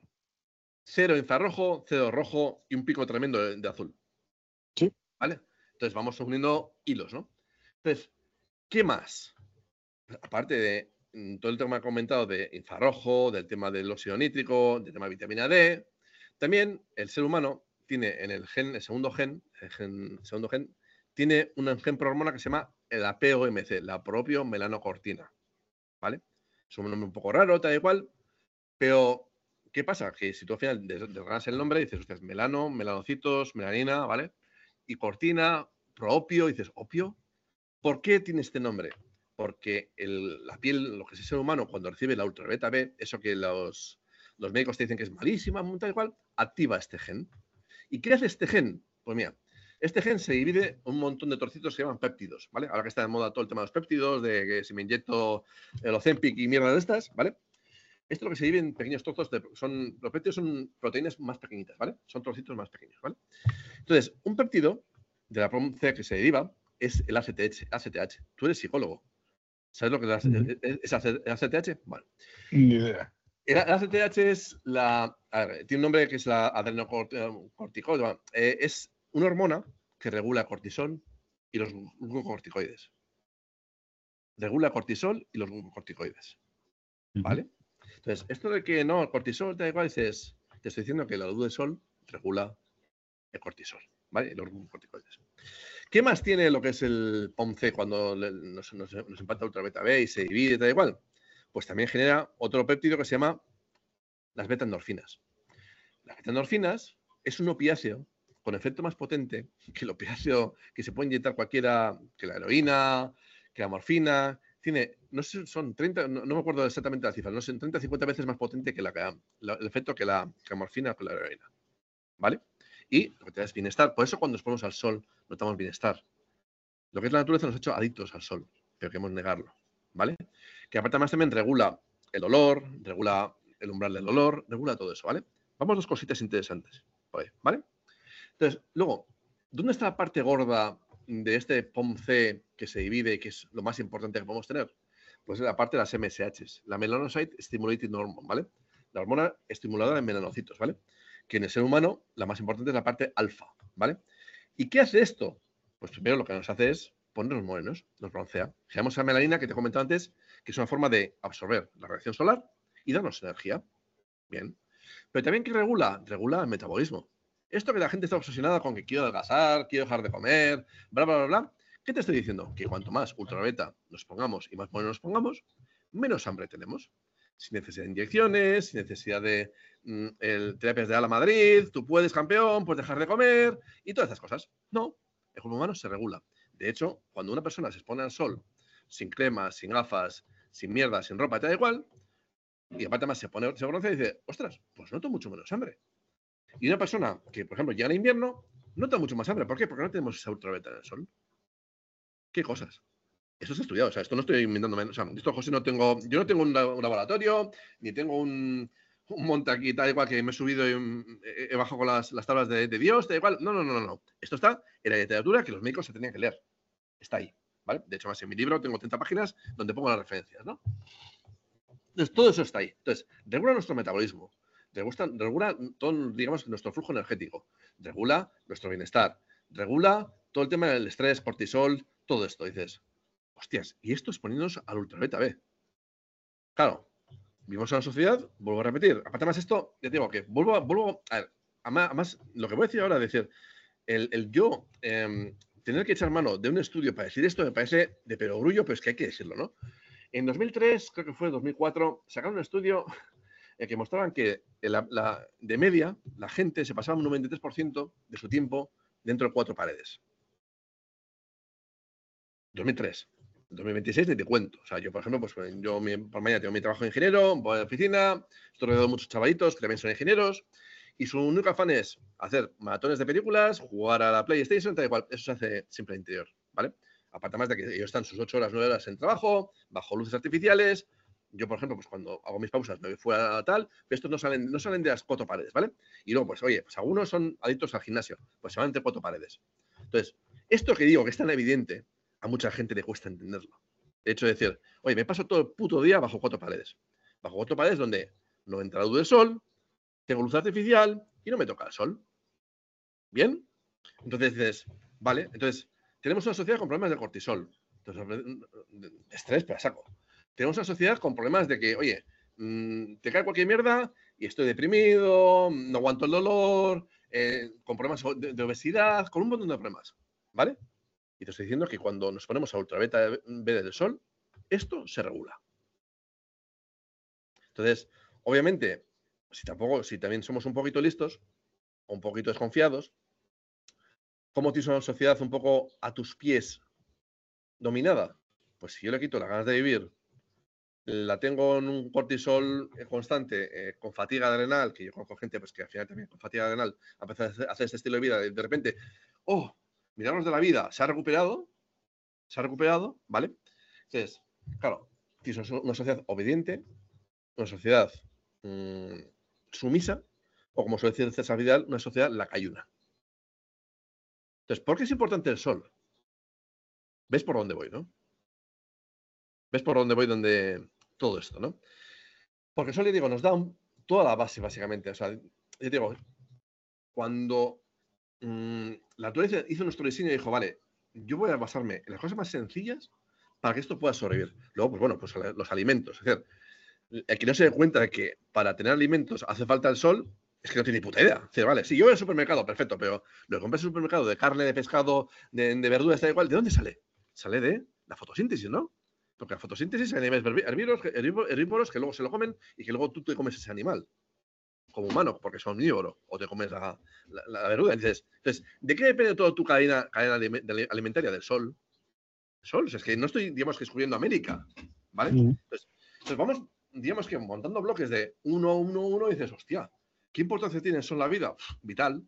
Cero infrarrojo, cero rojo y un pico tremendo de, de azul. Sí. ¿Vale? Entonces vamos uniendo hilos, ¿no? Entonces, ¿qué más? Aparte de todo el tema que he comentado de infrarrojo, del tema del óxido nítrico, del tema de vitamina D, también el ser humano tiene en el gen, el segundo gen, el gen, el segundo gen, tiene un gen prohormona que se llama la P O M C, la propiomelaanocortina, ¿vale? Es un nombre un poco raro, tal y cual, pero ¿qué pasa? Que si tú al final desgranas el nombre, dices, ustedes, melano, melanocitos, melanina, ¿vale? Y cortina, proopio, dices, ¿opio? ¿Por qué tiene este nombre? Porque el, la piel, lo que es el ser humano, cuando recibe la ultravioleta B, eso que los, los médicos te dicen que es malísima, tal y cual, activa este gen. ¿Y qué hace este gen? Pues mira, este gen se divide en un montón de trocitos que se llaman péptidos, ¿vale? Ahora que está de moda todo el tema de los péptidos, de que si me inyecto el Ozempic y mierda de estas, ¿vale? Esto es lo que se divide en pequeños trozos, de, son, los péptidos son proteínas más pequeñitas, ¿vale? Son trocitos más pequeños, ¿vale? Entonces, un péptido de la P O M C que se deriva es el A C T H. A C T H. Tú eres psicólogo. ¿Sabes lo que es, uh-huh. es A C T H? Bueno. Ni idea. El A C T H es la... A ver, tiene un nombre que es la adrenocorticoide. Bueno, eh, es una hormona que regula cortisol y los glucocorticoides. Regula cortisol y los glucocorticoides. ¿Vale? Uh-huh. Entonces, esto de que no, el cortisol, te da igual, dices, te estoy diciendo que la luz del sol regula el cortisol, ¿vale? Los glucocorticoides. ¿Qué más tiene lo que es el P O M C cuando nos, nos, nos impacta ultravioleta B y se divide, tal igual? Pues también genera otro péptido que se llama las beta-endorfinas. Las beta-endorfinas es un opiáceo con efecto más potente que el opiáceo que se puede inyectar cualquiera, que la heroína, que la morfina. Tiene, no sé, son treinta, no, no me acuerdo exactamente la cifra, no sé, treinta a cincuenta veces más potente que la, la, el efecto que la, que la morfina o que la heroína. ¿Vale? Y lo que te da es bienestar. Por eso cuando nos ponemos al sol notamos bienestar. Lo que es la naturaleza nos ha hecho adictos al sol, pero queremos negarlo, ¿vale? Que aparte más también regula el dolor, regula el umbral del dolor, regula todo eso, ¿vale? Vamos a dos cositas interesantes, ¿vale? Entonces, luego, ¿dónde está la parte gorda de este P O M C que se divide y que es lo más importante que podemos tener? Pues es la parte de las M S Hs, la Melanocyte Stimulating Hormone, ¿vale? La hormona estimuladora de melanocitos, ¿vale? Que en el ser humano la más importante es la parte alfa, ¿vale? ¿Y qué hace esto? Pues primero lo que nos hace es ponernos morenos, nos broncea. Generamos esa melanina que te he comentado antes, que es una forma de absorber la radiación solar y darnos energía. Bien. Pero también ¿qué regula? Regula el metabolismo. Esto que la gente está obsesionada con que quiero adelgazar, quiero dejar de comer, bla, bla, bla, bla. ¿Qué te estoy diciendo? Que cuanto más ultravioleta nos pongamos y más morenos nos pongamos, menos hambre tenemos. Sin necesidad de inyecciones, sin necesidad de mm, el, terapias de ala Madrid, tú puedes, campeón, puedes dejar de comer y todas esas cosas. No, el cuerpo humano se regula. De hecho, cuando una persona se expone al sol sin crema, sin gafas, sin mierda, sin ropa, te da igual, y aparte más se pone, se bronce y dice, ostras, pues noto mucho menos hambre. Y una persona que, por ejemplo, llega en invierno, nota mucho más hambre. ¿Por qué? Porque no tenemos esa ultravioleta en el sol. ¿Qué cosas? Esto es estudiado, o sea, esto no estoy inventando menos. O sea, esto, José, no tengo, yo no tengo un, un laboratorio, ni tengo un, un monte aquí, tal igual, que me he subido y um, he, he bajado con las, las tablas de, de Dios, tal igual. No, no, no, no. Esto está en la literatura que los médicos se tenían que leer. Está ahí, ¿vale? De hecho, más en mi libro tengo treinta páginas donde pongo las referencias, ¿no? Entonces, todo eso está ahí. Entonces, regula nuestro metabolismo, regula, regula todo, digamos, nuestro flujo energético, regula nuestro bienestar, regula todo el tema del estrés, cortisol, todo esto. Dices, hostias, y esto es poniéndonos al ultravioleta B. Claro, vivimos en una sociedad, vuelvo a repetir, aparte más esto, ya te digo que vuelvo a, vuelvo a ver, además, lo que voy a decir ahora, es decir, el, el yo eh, tener que echar mano de un estudio para decir esto me parece de perogrullo, pero es que hay que decirlo, ¿no? En dos mil tres, creo que fue dos mil cuatro, sacaron un estudio en que mostraban que la, la, de media la gente se pasaba un noventa y tres por ciento de su tiempo dentro de cuatro paredes. dos mil tres. dos mil veintiséis ni te cuento. O sea, yo, por ejemplo, pues yo mi, por mañana tengo mi trabajo de ingeniero, voy a la oficina, estoy rodeado de muchos chavalitos que también son ingenieros, y su único afán es hacer maratones de películas, jugar a la PlayStation, tal y cual. Eso se hace siempre al interior, ¿vale? Aparte más de que ellos están sus ocho horas, nueve horas en trabajo, bajo luces artificiales. Yo, por ejemplo, pues cuando hago mis pausas me voy fuera a tal, pero estos no salen, no salen de las cuatro paredes, ¿vale? Y luego, pues, oye, pues algunos son adictos al gimnasio, pues se van entre cuatro paredes. Entonces, esto que digo, que es tan evidente, a mucha gente le cuesta entenderlo. De hecho, decir, oye, me paso todo el puto día bajo cuatro paredes. Bajo cuatro paredes donde no entra la luz del sol, tengo luz artificial y no me toca el sol. ¿Bien? Entonces dices, vale, entonces tenemos una sociedad con problemas de cortisol, entonces, de estrés, pero a saco. Tenemos una sociedad con problemas de que, oye, mmm, te cae cualquier mierda y estoy deprimido, no aguanto el dolor, eh, con problemas de, de obesidad, con un montón de problemas, ¿vale? Y te estoy diciendo que cuando nos ponemos a ultravioleta B del sol, esto se regula. Entonces, obviamente, si tampoco, si también somos un poquito listos, o un poquito desconfiados, ¿cómo tienes una sociedad un poco a tus pies dominada? Pues si yo le quito las ganas de vivir, la tengo en un cortisol constante, eh, con fatiga adrenal, que yo conozco gente pues, que al final también con fatiga adrenal ha empezado a hacer este estilo de vida, de, de repente, oh, milagros de la vida, se ha recuperado, se ha recuperado, ¿vale? Entonces, claro, tienes una sociedad obediente, una sociedad mmm, sumisa, o como suele decir César Vidal, una sociedad lacayuna. Entonces, ¿por qué es importante el sol? ¿Ves por dónde voy, no? ¿Ves por dónde voy donde todo esto, no? Porque el sol, le digo, nos da un, toda la base, básicamente. O sea, yo digo, cuando mmm, la naturaleza hizo nuestro diseño y dijo, vale, yo voy a basarme en las cosas más sencillas para que esto pueda sobrevivir. Luego, pues bueno, pues los alimentos. Es decir, el que no se dé cuenta de que para tener alimentos hace falta el sol, es que no tiene ni puta idea. Es decir, vale, si yo voy al supermercado, perfecto, pero lo que compras en el supermercado de carne, de pescado, de, de verduras, da igual, ¿de dónde sale? Sale de la fotosíntesis, ¿no? Porque la fotosíntesis hay animales herbívoros, herbívoros que luego se lo comen y que luego tú te comes ese animal como humano, porque son omnívoro, o te comes la, la, la verdura. Entonces, entonces, ¿de qué depende toda tu cadena, cadena alimentaria? Del sol. El sol, o sea, es que no estoy, digamos, que descubriendo América, ¿vale? Mm. Entonces, entonces, vamos, digamos que montando bloques de uno, uno, uno, y dices, hostia, ¿qué importancia tiene el sol en la vida? Uf, vital.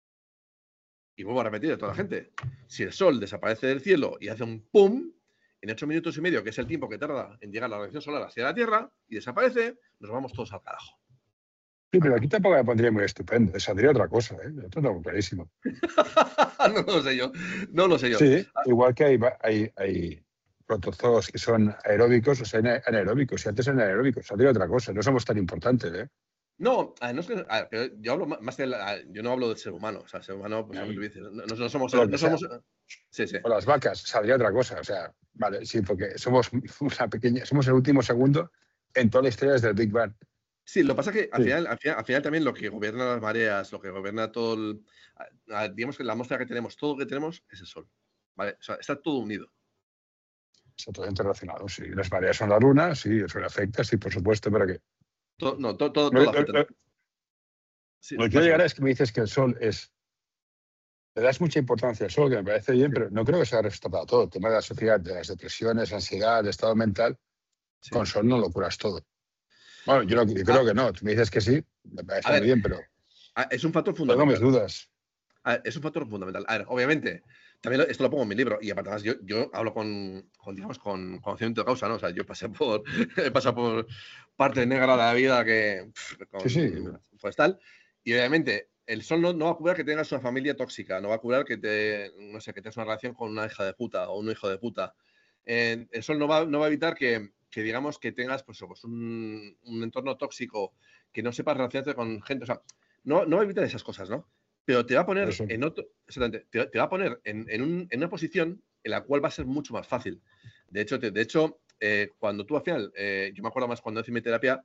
Y vuelvo a repetir a toda la gente, si el sol desaparece del cielo y hace un pum, en ocho minutos y medio, que es el tiempo que tarda en llegar la radiación solar hacia la Tierra, y desaparece, nos vamos todos al carajo. Sí, pero aquí tampoco me pondría muy estupendo. Saldría otra cosa, ¿eh? Esto no es clarísimo. No lo sé yo. No lo sé yo. Sí, igual que hay, hay, hay protozoos que son aeróbicos, o sea, anaeróbicos. Si antes eran aeróbicos, saldría otra cosa. No somos tan importantes, ¿eh? No, no es que, a ver, pero yo hablo más de la, yo no hablo del ser humano. O sea, el ser humano, pues, no, no, no somos. No somos sí, sí. O las vacas, saldría otra cosa. O sea, vale, sí, porque somos una pequeña, somos el último segundo en toda la historia desde el Big Bang. Sí, lo que pasa es que al, sí. final, al, final, al final también lo que gobierna las mareas, lo que gobierna todo el... Digamos que la atmósfera que tenemos, todo lo que tenemos es el sol. ¿Vale? O sea, está todo unido. Está todo interrelacionado, sí. Las mareas son la luna, sí, eso le afecta, sí, por supuesto, pero que... Todo, no, todo, todo, todo lo, afecta. Lo, lo, sí, lo que quiero llegar es que me dices que el sol es... Le das mucha importancia al sol, que me parece bien, sí. Pero no creo que sea respuesta para todo. El tema de la sociedad, de las depresiones, ansiedad, el estado mental, sí. Con sol no lo curas todo. Bueno, yo, no, yo creo ah, que no. Tú me dices que sí, me parece muy bien, pero... Es un factor fundamental. Tengo mis dudas. Es un factor fundamental. A ver, obviamente, también esto lo pongo en mi libro y aparte, yo, yo hablo con, con, digamos, con conocimiento de causa, ¿no? O sea, yo pasé por, he pasado por parte negra de la vida que... Con, sí, sí. Pues tal. Y obviamente, el sol no, no va a curar que tengas una familia tóxica, no va a curar que te, no sé, que tengas una relación con una hija de puta o un hijo de puta. Eh, el sol no va, no va a evitar que... que digamos que tengas pues, pues un, un entorno tóxico, que no sepas relacionarte con gente, o sea, no, no va a evitar esas cosas, ¿no? Pero te va a poner Eso. en otro, exactamente, te, te va a poner en, en, un, en una posición en la cual va a ser mucho más fácil. De hecho, te, de hecho eh, cuando tú al final, eh, yo me acuerdo más cuando hice mi terapia,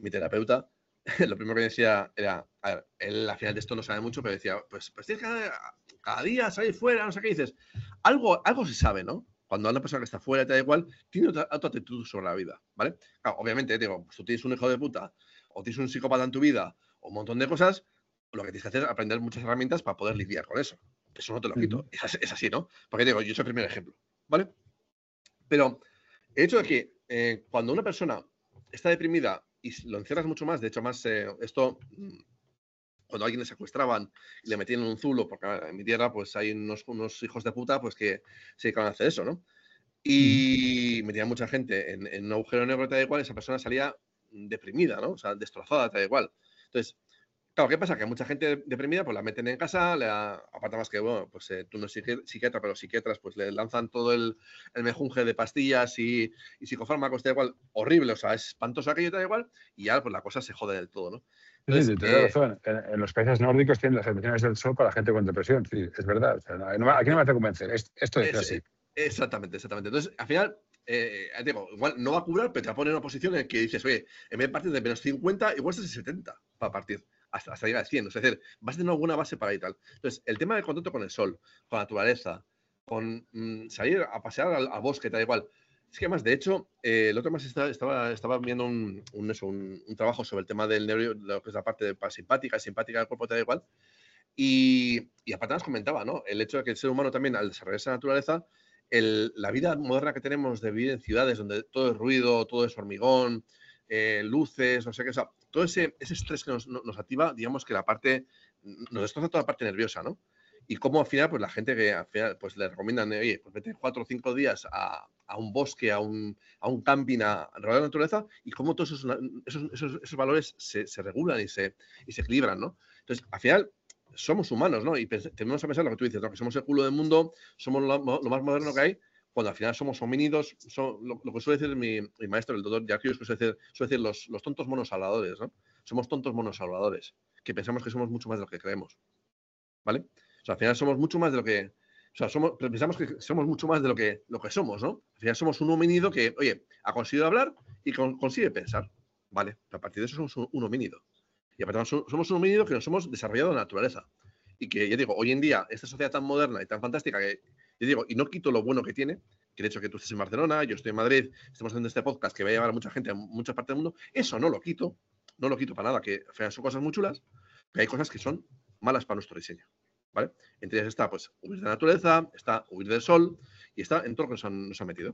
mi terapeuta, lo primero que decía era, a ver, él al final de esto no sabe mucho, pero decía, pues, pues tienes que cada día salir fuera, no sé qué, dices, algo, algo se sabe, ¿no? Cuando una persona que está fuera, te da igual, tiene otra, otra actitud sobre la vida, ¿vale? Claro, obviamente, digo, pues tú tienes un hijo de puta, o tienes un psicópata en tu vida, o un montón de cosas, lo que tienes que hacer es aprender muchas herramientas para poder lidiar con eso. Eso no te lo quito, uh-huh. es, es así, ¿no? Porque digo, yo soy el primer ejemplo, ¿vale? Pero el hecho de que eh, cuando una persona está deprimida y lo encierras mucho más, de hecho, más eh, esto, cuando a alguien le secuestraban y le metían en un zulo, porque en mi tierra pues hay unos, unos hijos de puta pues que se dedican a hacer eso, ¿no? Y metían mucha gente en, en un agujero negro tal y cual, esa persona salía deprimida, ¿no? O sea, destrozada tal y cual. Entonces, claro, ¿qué pasa? Que mucha gente deprimida pues la meten en casa, le da, aparte más que, bueno, pues eh, tú no eres psiquiatra, pero los psiquiatras pues le lanzan todo el, el mejunje de pastillas y, y psicofármacos tal y cual, horrible, o sea, es espantoso aquello tal y cual, y ya pues la cosa se jode del todo, ¿no? Entonces, sí, sí, tienes eh, razón. En, en los países nórdicos tienen las habitaciones del sol para la gente con depresión, sí, es verdad. O sea, no, no, aquí no me hace convencer, esto es, es así. Exactamente, exactamente. Entonces, al final, eh, digo, igual no va a curar, pero te va a poner en una posición en que dices, oye, en vez de partir de menos cincuenta, igual estás en setenta para partir. Hasta, hasta llegar al cien, es decir, vas a tener alguna base para ahí tal. Entonces, el tema del contacto con el sol, con la naturaleza, con mmm, salir a pasear al, al bosque, tal igual. Es que además, de hecho, eh, el otro más estaba, estaba, estaba viendo un, un, eso, un, un trabajo sobre el tema del neuro, lo que es la parte de parasimpática, simpática del cuerpo, tal igual. Y, y aparte nos comentaba, ¿no? El hecho de que el ser humano también, al desarrollar esa naturaleza, el, la vida moderna que tenemos de vivir en ciudades donde todo es ruido, todo es hormigón, eh, luces, no sé qué, o sea, todo ese, ese estrés que nos, nos activa, digamos que la parte, nos destroza toda la parte nerviosa, ¿no? Y cómo al final, pues la gente que al final, pues le recomiendan, oye, pues vete cuatro o cinco días a, a un bosque, a un, a un camping, a rodear la naturaleza, y cómo todos esos, esos, esos, esos valores se, se regulan y se, y se equilibran, ¿no? Entonces, al final, somos humanos, ¿no? Y tenemos a pensar lo que tú dices, ¿no? Que somos el culo del mundo, somos lo, lo más moderno que hay, cuando al final somos homínidos, son, lo, lo que suele decir mi, mi maestro, el doctor Jacques, que suele decir, suele decir los, los tontos monos salvadores, ¿no? Somos tontos monos salvadores, que pensamos que somos mucho más de lo que creemos, ¿vale? O sea, al final somos mucho más de lo que... O sea, somos, pensamos que somos mucho más de lo que, lo que somos, ¿no? Al final somos un homínido que, oye, ha conseguido hablar y con, consigue pensar, ¿vale? A partir de eso somos un, un homínido. Y aparte somos un homínido que nos hemos desarrollado en la naturaleza. Y que, ya digo, hoy en día, esta sociedad tan moderna y tan fantástica que, yo digo, y no quito lo bueno que tiene, que el hecho de que tú estés en Barcelona, yo estoy en Madrid, estamos haciendo este podcast que va a llevar a mucha gente a muchas partes del mundo, eso no lo quito, no lo quito para nada, que al final son cosas muy chulas, pero hay cosas que son malas para nuestro diseño, ¿vale? Entre ellas está, pues, huir de la naturaleza, está huir del sol y está en todo lo que nos han, nos han metido.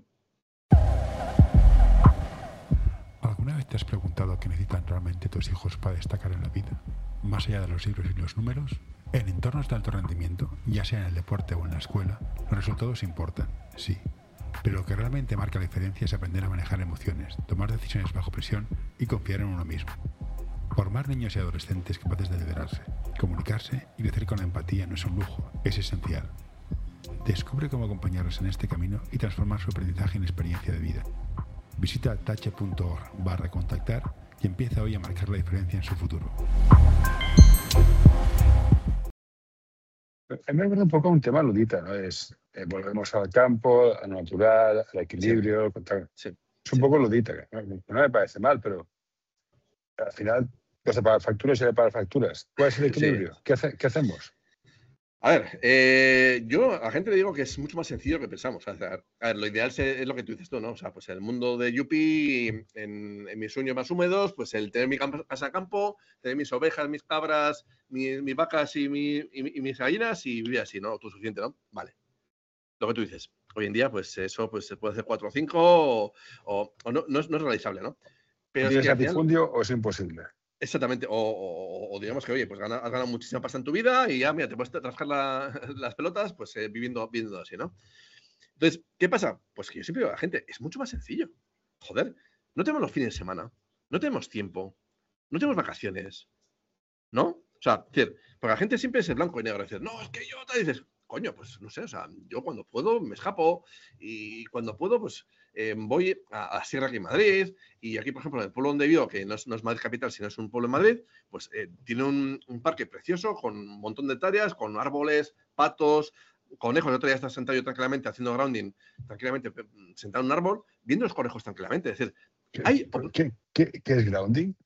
¿Alguna vez te has preguntado qué necesitan realmente tus hijos para destacar en la vida? Más allá de los libros y los números, en entornos de alto rendimiento, ya sea en el deporte o en la escuela, los resultados importan, sí. Pero lo que realmente marca la diferencia es aprender a manejar emociones, tomar decisiones bajo presión y confiar en uno mismo. Formar niños y adolescentes capaces de liderarse, comunicarse y crecer con empatía no es un lujo, es esencial. Descubre cómo acompañarlos en este camino y transformar su aprendizaje en experiencia de vida. Visita tache punto org barra contactar y empieza hoy a marcar la diferencia en su futuro. A mí me parece un poco un tema ludita, ¿no? Es, eh, volvemos al campo, al natural, al equilibrio. Sí. Sí. Es un sí. poco ludita, ¿no? No me parece mal, pero al final, pues se pagan facturas y se le pagan facturas. ¿Cuál es el equilibrio? Sí. ¿Qué, hace, ¿Qué hacemos? A ver, eh, yo a la gente le digo que es mucho más sencillo que pensamos. A ver, a ver lo ideal es, es lo que tú dices tú, ¿no? O sea, pues el mundo de Yuppie, en, en mis sueños más húmedos, pues el tener mi casa a campo, tener mis ovejas, mis cabras, mi, mis vacas y, mi, y, y mis gallinas y vivir así, ¿no? Tú suficiente, ¿no? Vale. Lo que tú dices. Hoy en día, pues eso pues se puede hacer cuatro o cinco o, o, o no, no, es, no es realizable, ¿no? Pero ¿tienes latifundio final, o es imposible? Exactamente, o, o, o digamos que, oye, pues gana, has ganado muchísima pasta en tu vida y ya, mira, te puedes rascar la, las pelotas, pues eh, viviendo, viviendo así, ¿no? Entonces, ¿qué pasa? Pues que yo siempre digo a la gente, es mucho más sencillo. Joder, no tenemos los fines de semana, no tenemos tiempo, no tenemos vacaciones, ¿no? O sea, decir, porque la gente siempre es el blanco y negro, decir, no, es que yo te dices, coño, pues no sé, o sea, yo cuando puedo me escapo y cuando puedo, pues eh, voy a, a Sierra aquí en Madrid y aquí, por ejemplo, en el pueblo donde vivo, que no es, no es Madrid capital, sino es un pueblo en Madrid, pues eh, tiene un, un parque precioso con un montón de hectáreas, con árboles, patos, conejos. El otro día estás sentado yo tranquilamente haciendo grounding, tranquilamente sentado en un árbol, viendo los conejos tranquilamente. Es decir, ¿Qué, hay... ¿qué, qué, qué es grounding?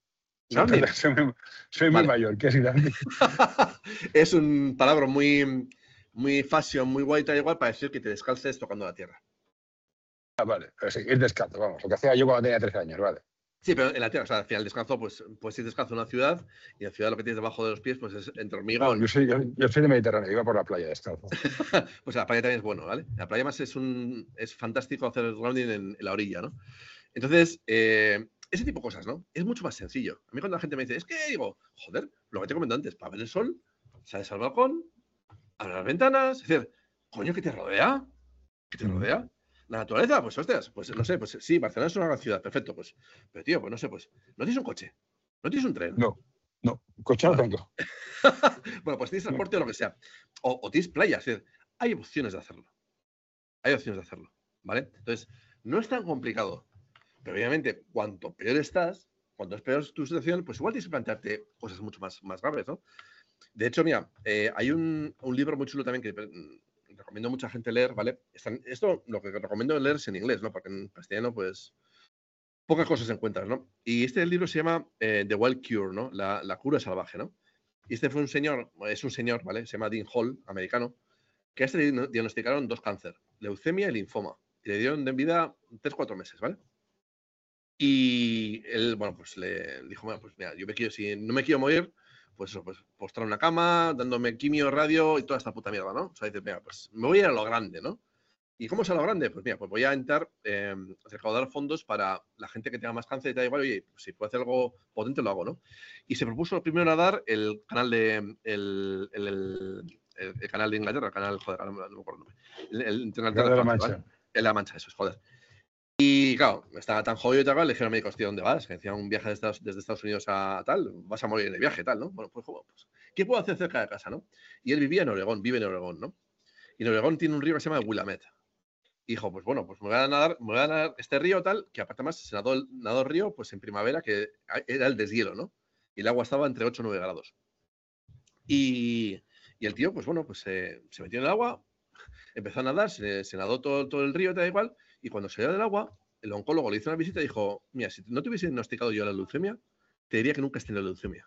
Grounding. Soy muy, soy vale. muy mayor, ¿qué es grounding? Es un palabra muy, muy fashion, muy guay, tal igual, para decir que te descalces tocando la tierra. Ah, vale, pero sí, ir descalzo, vamos, lo que hacía yo cuando tenía trece años, vale. Sí, pero en la tierra, o sea, al final descalzo, pues, pues ir descalzo en una ciudad, y en la ciudad lo que tienes debajo de los pies, pues es entre hormigón. No, yo, soy, yo, yo soy de Mediterráneo, iba por la playa descalzo. Pues la playa también es bueno, ¿vale? La playa más es un es fantástico hacer el grounding en, en la orilla, ¿no? Entonces, eh, ese tipo de cosas, ¿no? Es mucho más sencillo. A mí cuando la gente me dice, es que digo, joder, lo que te he comentado antes, para ver el sol, sales al balcón, abres las ventanas, es decir, coño, ¿qué te rodea? ¿Qué te rodea? La naturaleza, pues hostias, pues no sé, pues sí, Barcelona es una gran ciudad, perfecto, pues, pero tío, pues no sé, pues, ¿no tienes un coche? ¿No tienes un tren? No, no, coche no tengo. Bueno, pues tienes transporte o lo que sea. O, o tienes playa, es decir, hay opciones de hacerlo. Hay opciones de hacerlo, ¿vale? Entonces, no es tan complicado. Pero obviamente, cuanto peor estás, cuanto es peor tu situación, pues igual tienes que plantearte cosas mucho más, más graves, ¿no? De hecho, mira, eh, hay un, un libro muy chulo también que mm, recomiendo a mucha gente leer, ¿vale? Están, esto lo que recomiendo leer es en inglés, ¿no? Porque en castellano, pues, pocas cosas encuentras, ¿no? Y este libro se llama eh, The Wild Cure, ¿no? La, la cura salvaje, ¿no? Y este fue un señor, es un señor, ¿vale? Se llama Dean Hall, americano, que a este le diagnosticaron dos cánceres, leucemia y linfoma. Y le dieron de vida tres, cuatro meses, ¿vale? Y él, bueno, pues le dijo, bueno, pues mira, yo me quiero, si no me quiero morir, pues eso, pues postrar en una cama, dándome quimio, radio y toda esta puta mierda, ¿no? O sea, dices, mira, pues me voy a ir a lo grande, ¿no? ¿Y cómo es a lo grande? Pues mira, pues voy a intentar eh, recaudar fondos para la gente que tenga más cáncer y tal, igual, oye, pues si puedo hacer algo potente, lo hago, ¿no? Y se propuso primero a dar el canal de, el, el, el, el canal de Inglaterra, el canal, joder, no me acuerdo el nombre. El, el, el canal de la Mancha. ¿vale? En la Mancha, eso es, joder. Y claro, estaba tan jodido y tal, le dijeron a médicos, tío, ¿dónde vas? Que decía un viaje de Estados, desde Estados Unidos a tal, vas a morir en el viaje, tal, ¿no? Bueno, pues, pues, ¿qué puedo hacer cerca de casa, no? Y él vivía en Oregón, vive en Oregón, ¿no? Y en Oregón tiene un río que se llama Willamette. Y dijo, pues bueno, pues me voy a nadar, me voy a nadar este río tal, que aparte más se nadó el, nadó el río pues en primavera, que era el deshielo, ¿no? Y el agua estaba entre ocho y nueve grados. Y, y el tío, pues bueno, pues eh, se metió en el agua, empezó a nadar, se, se nadó todo, todo el río, tal y cual, y cuando salió del agua, el oncólogo le hizo una visita y dijo, mira, si no te hubiese diagnosticado yo la leucemia, te diría que nunca has tenido leucemia.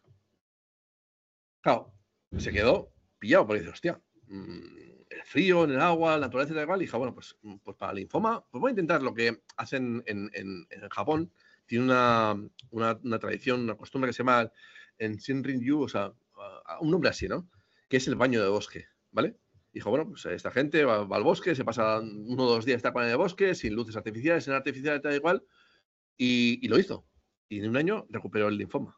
Claro, se quedó pillado, porque dice, hostia, mmm, el frío, en el agua, la naturaleza, tal y cual, y dijo, bueno, pues, pues para el linfoma, pues voy a intentar lo que hacen en, en, en Japón. Tiene una, una, una tradición, una costumbre que se llama en Shinrin-yu, o sea, un nombre así, ¿no? Que es el baño de bosque, ¿vale? Dijo, bueno, pues esta gente va, va al bosque, se pasa uno o dos días está con el bosque, sin luces artificiales, sin artificiales, tal y cual, y, y lo hizo. Y en un año recuperó el linfoma.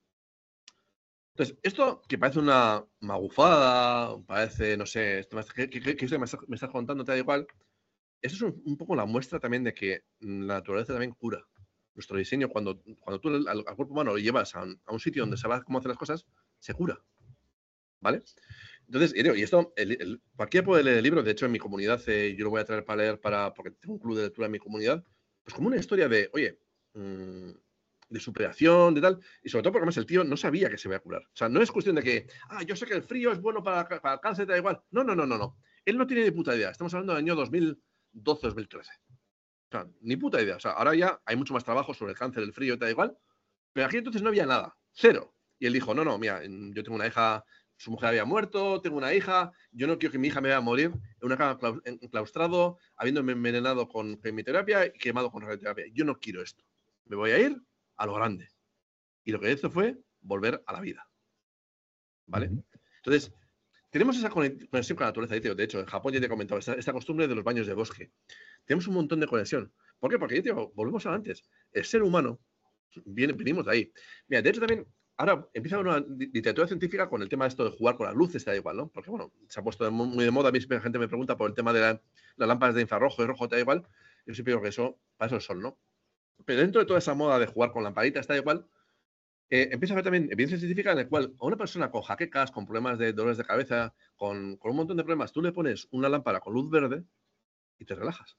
Entonces, esto que parece una magufada, parece, no sé, esto que, que, que, que me, estás, me estás contando, tal y cual, eso es un, un poco la muestra también de que la naturaleza también cura. Nuestro diseño, cuando, cuando tú al, al cuerpo humano lo llevas a un, a un sitio donde sabes cómo hacer las cosas, se cura. ¿Vale? Entonces, y esto, el, el, cualquiera puede leer el libro, de hecho en mi comunidad, eh, yo lo voy a traer para leer, para, porque tengo un club de lectura en mi comunidad, pues como una historia de, oye, mmm, de superación, de tal, y sobre todo porque además el tío no sabía que se iba a curar. O sea, no es cuestión de que, ah, yo sé que el frío es bueno para, para el cáncer, da igual. No, no, no, no, no. Él no tiene ni puta idea. Estamos hablando del año dos mil doce, dos mil trece. O sea, ni puta idea. O sea, ahora ya hay mucho más trabajo sobre el cáncer, el frío, da igual, pero aquí entonces no había nada. Cero. Y él dijo, no, no, mira, yo tengo una hija, su mujer había muerto, tengo una hija, yo no quiero que mi hija me vaya a morir en una cama enclaustrado, habiéndome envenenado con quimioterapia y quemado con radioterapia. Yo no quiero esto. Me voy a ir a lo grande. Y lo que hizo fue volver a la vida. ¿Vale? Uh-huh. Entonces, tenemos esa conexión con la naturaleza. De hecho, en Japón ya te he comentado, esta, esta costumbre de los baños de bosque. Tenemos un montón de conexión. ¿Por qué? Porque, ya te digo, volvemos a antes. El ser humano, viene, venimos de ahí. Mira, de hecho también, ahora empieza una literatura científica con el tema de esto de jugar con las luces, da igual, ¿no? Porque, bueno, se ha puesto muy de moda. A mí siempre la gente me pregunta por el tema de la, las lámparas de infrarrojo y rojo, da igual. Yo siempre digo que eso, para eso el sol, ¿no? Pero dentro de toda esa moda de jugar con lamparitas, da igual, eh, empieza a ver también evidencia científica en la cual a una persona con jaquecas, con problemas de dolores de cabeza, con, con un montón de problemas, tú le pones una lámpara con luz verde y te relajas.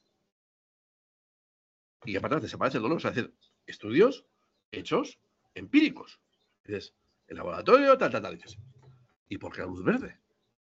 Y aparte desaparece el dolor. O sea, es decir, estudios hechos empíricos. Dices, el laboratorio, tal, tal, tal. Dices, ¿y por qué la luz verde?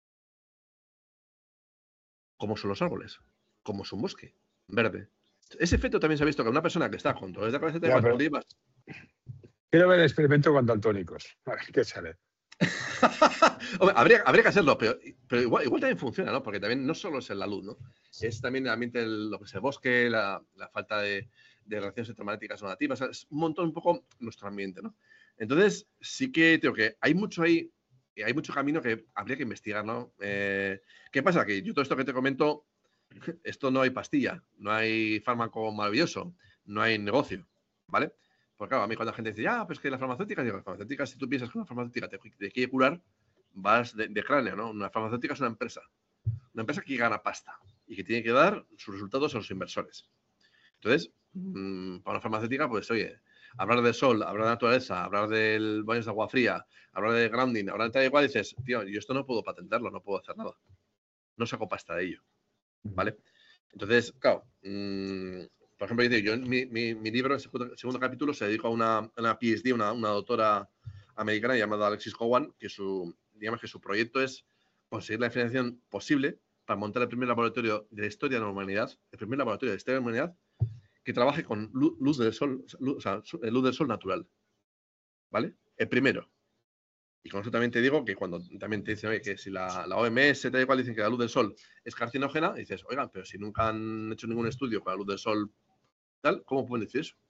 ¿Cómo son los árboles? ¿Cómo es un bosque? Verde. Ese efecto también se ha visto que una persona que está con dolores de cabeza, te ya, pero, llevas... Quiero ver el experimento con daltónicos. A ver qué sale. Hombre, habría, habría que hacerlo, pero, pero igual, igual también funciona, ¿no? Porque también no solo es en la luz, ¿no? Es también el ambiente, el, lo que es el bosque, la, la falta de, de reacciones electromagnéticas negativas, o sea, es un montón, un poco nuestro ambiente, ¿no? Entonces, sí que tengo que hay mucho ahí, hay mucho camino que habría que investigar, ¿no? Eh, ¿Qué pasa? Que yo todo esto que te comento, esto no hay pastilla, no hay fármaco maravilloso, no hay negocio, ¿vale? Porque claro, a mí cuando la gente dice, ya, pues que las farmacéuticas, digo, las farmacéuticas, si tú piensas que una farmacéutica te, te quiere curar, vas de, de cráneo, ¿no? Una farmacéutica es una empresa, una empresa que gana pasta y que tiene que dar sus resultados a los inversores. Entonces, mmm, para una farmacéutica, pues oye, hablar de sol, hablar de naturaleza, hablar del baños de agua fría, hablar de grounding, hablar de tal y cual, dices, tío, yo esto no puedo patentarlo, no puedo hacer nada. No saco pasta de ello, ¿vale? Entonces, claro, mmm, por ejemplo, yo en mi, mi, mi libro, el segundo, segundo capítulo, se dedica a una, una P H D, una, una doctora americana llamada Alexis Cowan, que su, digamos que su proyecto es conseguir la financiación posible para montar el primer laboratorio de la historia de la humanidad, el primer laboratorio de la historia de la humanidad, que trabaje con luz, luz del sol, luz, o sea, luz del sol natural, ¿vale? El primero. Y con eso también te digo que cuando también te dicen, oye, que si la, la O M S tal y cual dicen que la luz del sol es carcinógena, dices, oigan, pero si nunca han hecho ningún estudio con la luz del sol tal, ¿cómo pueden decir eso?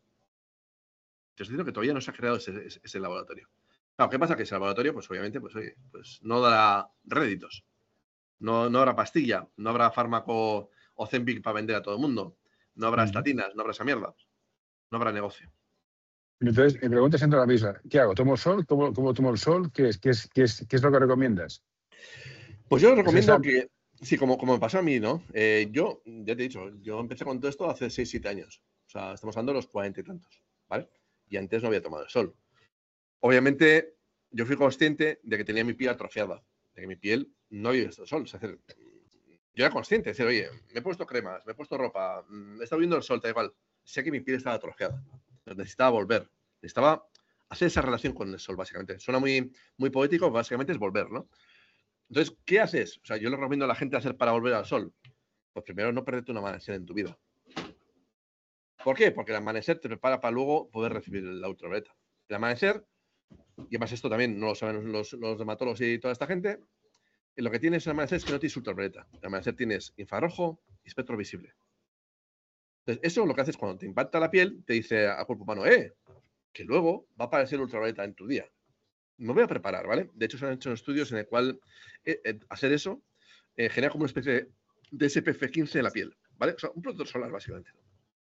Te estoy diciendo que todavía no se ha creado ese, ese, ese laboratorio. Claro, ¿qué pasa? Que ese laboratorio, pues obviamente, pues oye, pues no dará réditos. No, no habrá pastilla, no habrá fármaco Ozempic para vender a todo el mundo, no habrá uh-huh. estatinas, no habrá esa mierda, no habrá negocio. Entonces, mi pregunta es siempre la misma. ¿Qué hago? ¿Tomo el sol? ¿Cómo, cómo tomo el sol? ¿Qué es, qué, es, qué, es, ¿Qué es lo que recomiendas? Pues yo recomiendo esa... que, sí, como, como me pasó a mí, ¿no? Eh, yo, ya te he dicho, yo empecé con todo esto hace seis siete años. O sea, estamos hablando de los cuarenta y tantos, ¿vale? Y antes no había tomado el sol. Obviamente, yo fui consciente de que tenía mi piel atrofiada, de que mi piel no había visto el sol. O sea, yo era consciente, de decir, oye, me he puesto cremas, me he puesto ropa, he estado viendo el sol, tal igual. Sé que mi piel estaba atrofiada. Necesitaba volver. Necesitaba hacer esa relación con el sol, básicamente. Suena muy, muy poético, básicamente es volver, ¿no? Entonces, ¿qué haces? O sea, yo le recomiendo a la gente hacer para volver al sol. Pues primero, no perderte un amanecer en tu vida. ¿Por qué? Porque el amanecer te prepara para luego poder recibir la ultravioleta. El amanecer, y además esto también no lo saben los, los dermatólogos y toda esta gente, lo que tienes en el amanecer es que no tienes ultravioleta. En el amanecer tienes infrarrojo y espectro visible. Entonces, eso lo que haces cuando te impacta la piel, te dice al cuerpo humano, eh, que luego va a aparecer ultravioleta en tu día. Me voy a preparar, ¿vale? De hecho, se han hecho estudios en el cual eh, eh, hacer eso eh, genera como una especie de, de S P F quince en la piel, ¿vale? O sea, un protector solar, básicamente.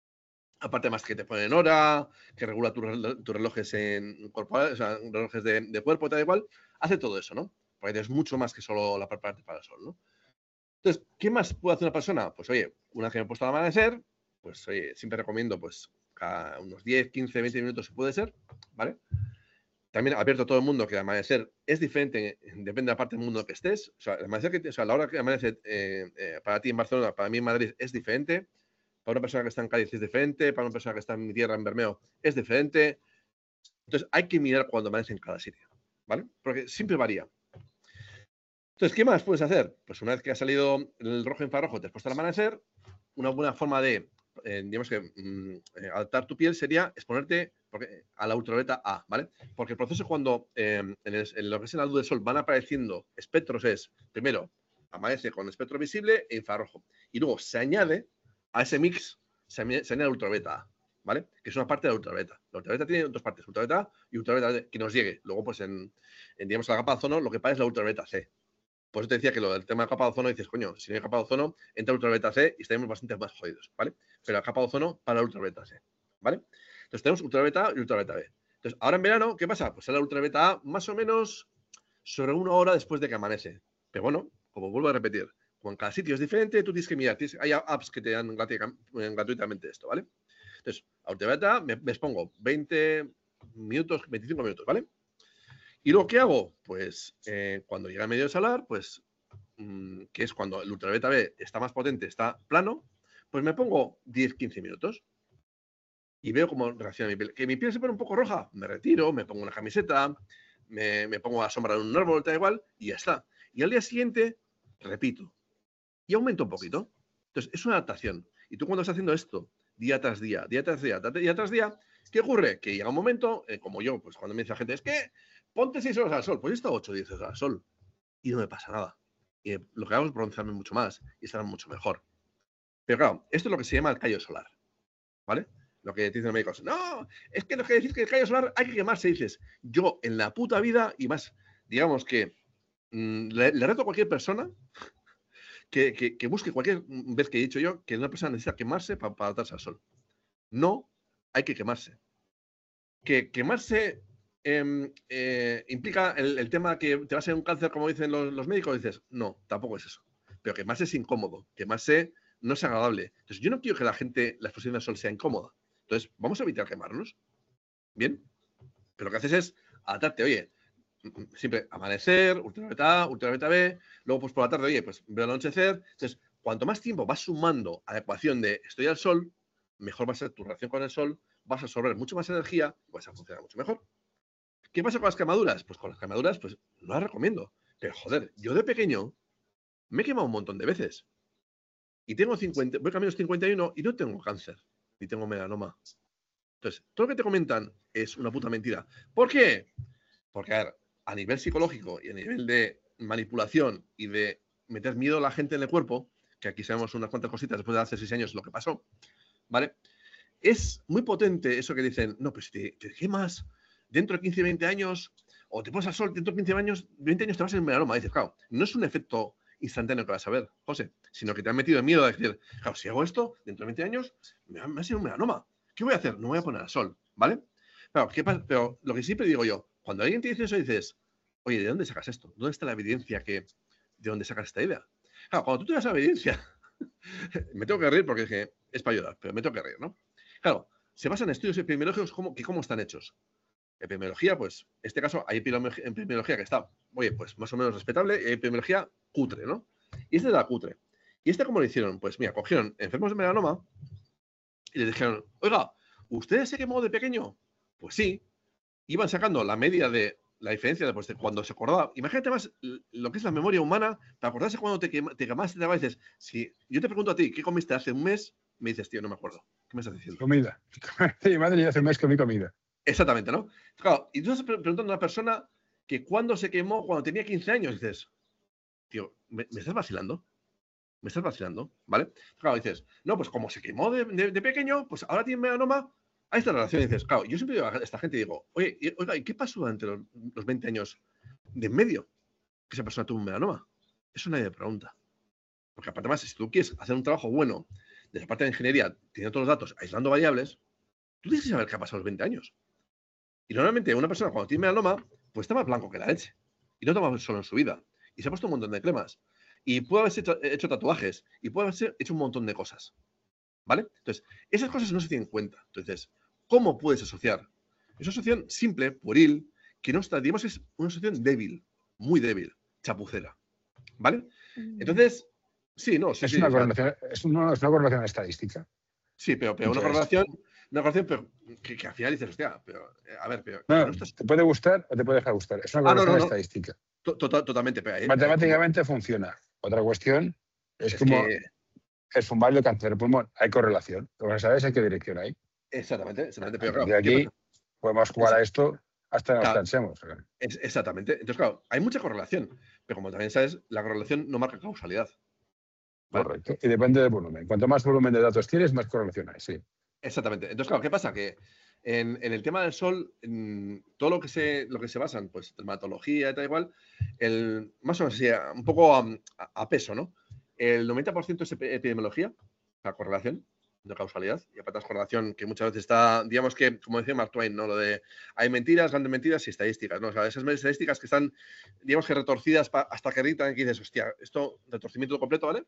Aparte más que te ponen hora, que regula tus tu relojes en corporal, o sea, relojes de, de cuerpo, tal igual, hace todo eso, ¿no? Porque tienes mucho más que solo la prepararte para el sol, ¿no? Entonces, ¿qué más puede hacer una persona? Pues, oye, una vez que me he puesto al amanecer, pues, oye, siempre recomiendo, pues, cada unos diez, quince, veinte minutos si puede ser, ¿vale? También abierto a todo el mundo que el amanecer es diferente, depende de la parte del mundo que estés. O sea, el amanecer que, o sea, la hora que amanece eh, eh, para ti en Barcelona, para mí en Madrid es diferente. Para una persona que está en Cádiz es diferente. Para una persona que está en mi tierra, en Bermeo, es diferente. Entonces, hay que mirar cuando amanece en cada sitio, ¿vale? Porque siempre varía. Entonces, ¿qué más puedes hacer? Pues una vez que ha salido el rojo infrarrojo, te has puesto al amanecer, una buena forma de, eh, digamos que, mm, eh, adaptar tu piel sería exponerte porque, a la ultravioleta A, ¿vale? Porque el proceso cuando eh, en, el, en lo que es la luz del sol van apareciendo espectros es, primero, amanece con espectro visible e infrarrojo. Y luego se añade a ese mix, se añade, se añade la ultravioleta A, ¿vale? Que es una parte de la ultravioleta. La ultravioleta tiene dos partes, ultravioleta A y ultravioleta que nos llegue. Luego, pues, en, en digamos, la capa de ozono, lo que pasa es la ultravioleta C. Por eso te decía que lo del tema de capa de ozono, dices, coño, si no hay capa de ozono, entra ultravioleta C y estaremos bastante más jodidos, ¿vale? Pero la capa de ozono para la ultravioleta C, ¿vale? Entonces tenemos ultravioleta A y ultravioleta B. Entonces, ahora en verano, ¿qué pasa? Pues sale la ultravioleta A más o menos sobre una hora después de que amanece. Pero bueno, como vuelvo a repetir, como en cada sitio es diferente, tú tienes que mirar. Tienes, hay apps que te dan gratuitamente esto, ¿vale? Entonces, a ultravioleta A me, me expongo veinte minutos, veinticinco minutos, ¿vale? ¿Y luego qué hago? Pues eh, cuando llega el medio solar, pues, mmm, que es cuando el ultravioleta B está más potente, está plano, pues me pongo diez, quince minutos. Y veo cómo reacciona mi piel. Que mi piel se pone un poco roja, me retiro, me pongo una camiseta, me, me pongo a la sombra de un árbol, tal igual, y ya está. Y al día siguiente, repito. Y aumento un poquito. Entonces, es una adaptación. Y tú cuando estás haciendo esto, día tras día, día tras día, día tras día, ¿Qué ocurre? Que llega un momento, eh, como yo, pues cuando me dice la gente, es que ponte seis horas al sol, pues yo he estado ocho o diez horas al sol y no me pasa nada. Y eh, lo que hago es broncearme mucho más y estar mucho mejor. Pero claro, esto es lo que se llama el callo solar, ¿vale? Lo que te dicen los médicos, no, es que no quiere decir que el callo solar hay que quemarse, dices, yo en la puta vida, y más, digamos que mmm, le, le reto a cualquier persona que, que, que busque cualquier vez que he dicho yo que una persona necesita quemarse para, para adaptarse al sol. No hay que quemarse. Que quemarse eh, eh, implica el, el tema que te va a ser un cáncer, como dicen los, los médicos, dices, no, tampoco es eso. Pero quemarse es incómodo, quemarse no es agradable. Entonces, yo no quiero que la gente, la exposición al sol sea incómoda. Entonces, vamos a evitar quemarnos. Bien. Pero lo que haces es adaptarte, oye, siempre amanecer, ultravioleta A, ultravioleta B, luego pues por la tarde, oye, pues veo el anochecer. Entonces, cuanto más tiempo vas sumando a la ecuación de estoy al sol, mejor va a ser tu relación con el sol, vas a absorber mucho más energía y vas a funcionar mucho mejor. ¿Qué pasa con las quemaduras? Pues con las quemaduras, pues no las recomiendo. Pero joder, yo de pequeño me he quemado un montón de veces. Y tengo cincuenta, voy camino a los cincuenta y uno y no tengo cáncer, ni tengo melanoma. Entonces, todo lo que te comentan es una puta mentira. ¿Por qué? Porque, a ver, a nivel psicológico y a nivel de manipulación y de meter miedo a la gente en el cuerpo, que aquí sabemos unas cuantas cositas después de hace seis años lo que pasó, ¿vale? Es muy potente eso que dicen, no, pues si te, te quemas dentro de quince, veinte años, o te pones al sol dentro de quince años, veinte años te vas a ir en melanoma. Dices, claro, no es un efecto instantáneo que vas a ver, José, sino que te han metido en miedo a decir, claro, si hago esto, dentro de veinte años, me va a ser un melanoma. ¿Qué voy a hacer? No me voy a poner al sol, ¿vale? Claro, ¿qué pasa? Pero lo que siempre digo yo, cuando alguien te dice eso, dices, oye, ¿de dónde sacas esto? ¿Dónde está la evidencia que, de dónde sacas esta idea? Claro, cuando tú te das la evidencia, me tengo que reír porque es, que es para ayudar, pero me tengo que reír, ¿no? Claro, se basa en estudios epidemiológicos como, que cómo están hechos. Epidemiología, pues, en este caso, hay epidemiología que está, oye, pues más o menos respetable, y hay epidemiología cutre, ¿no? Y este es la cutre. ¿Y este cómo lo hicieron? Pues mira, cogieron enfermos de melanoma y les dijeron, oiga, ¿ustedes se quemó de pequeño? Pues sí. Iban sacando la media de la diferencia de, pues, de cuando se acordaba. Imagínate más lo que es la memoria humana para acordarse cuando te, quema, te quemaste, te dices, si yo te pregunto a ti, ¿qué comiste hace un mes? Me dices, tío, no me acuerdo. ¿Qué me estás diciendo? Comida. Mi madre ya hace un mes comí comida. Exactamente, ¿no? Claro, y tú estás preguntando a una persona que cuando se quemó, cuando tenía quince años, dices, tío, ¿me, ¿me estás vacilando? ¿Me estás vacilando? ¿Vale? Claro, dices, no, pues como se quemó de, de, de pequeño, pues ahora tiene melanoma. Hay esta relación y dices, claro, yo siempre digo a esta gente y digo, oye, oiga, ¿y qué pasó durante los, los veinte años de en medio que esa persona tuvo un melanoma? Eso nadie me pregunta. Porque aparte más, si tú quieres hacer un trabajo bueno de la parte de ingeniería, teniendo todos los datos, aislando variables, tú tienes que saber qué ha pasado a los veinte años. Y normalmente una persona cuando tiene melanoma, pues está más blanco que la leche. Y no toma solo en su vida. Y se ha puesto un montón de cremas. Y puede haberse hecho, hecho tatuajes. Y puede haberse hecho un montón de cosas. ¿Vale? Entonces, esas cosas no se tienen en cuenta. Entonces, ¿cómo puedes asociar? Es una asociación simple, pueril, que no está, digamos, es una asociación débil, muy débil, chapucera. ¿Vale? Entonces, sí, no, sí, es, sí, una o sea, correlación, es, una, es una correlación estadística. Sí, pero, pero una correlación, una correlación pero que, que al final dices, hostia, pero, a ver, pero... No, no estás... te puede gustar o te puede dejar gustar. Es una correlación ah, no, no, no. estadística. Total, totalmente. Pero, eh, Matemáticamente como... funciona. Otra cuestión es, es como que... el zumbario, cáncer de pulmón. Hay correlación. Lo que sabes es en qué dirección hay. Exactamente. exactamente pero, claro, de claro, aquí podemos jugar a esto hasta nos claro, cansemos. Es, exactamente. Entonces, claro, hay mucha correlación. Pero como también sabes, la correlación no marca causalidad. ¿Vale? Correcto. Y depende del volumen. Cuanto más volumen de datos tienes, más correlación hay, sí. Exactamente. Entonces, claro, ¿qué pasa? Que en, en el tema del sol, en todo lo que se, lo que se basan, pues, dermatología y tal igual, el, más o menos así, un poco a, a peso, ¿no? El noventa por ciento es epidemiología, la correlación, no causalidad. Y aparte, la correlación que muchas veces está, digamos que, como decía Mark Twain, ¿no? Lo de hay mentiras, grandes mentiras y estadísticas, ¿no? O sea, esas estadísticas que están, digamos que retorcidas pa, hasta que gritan y dices, hostia, esto, retorcimiento completo, ¿vale?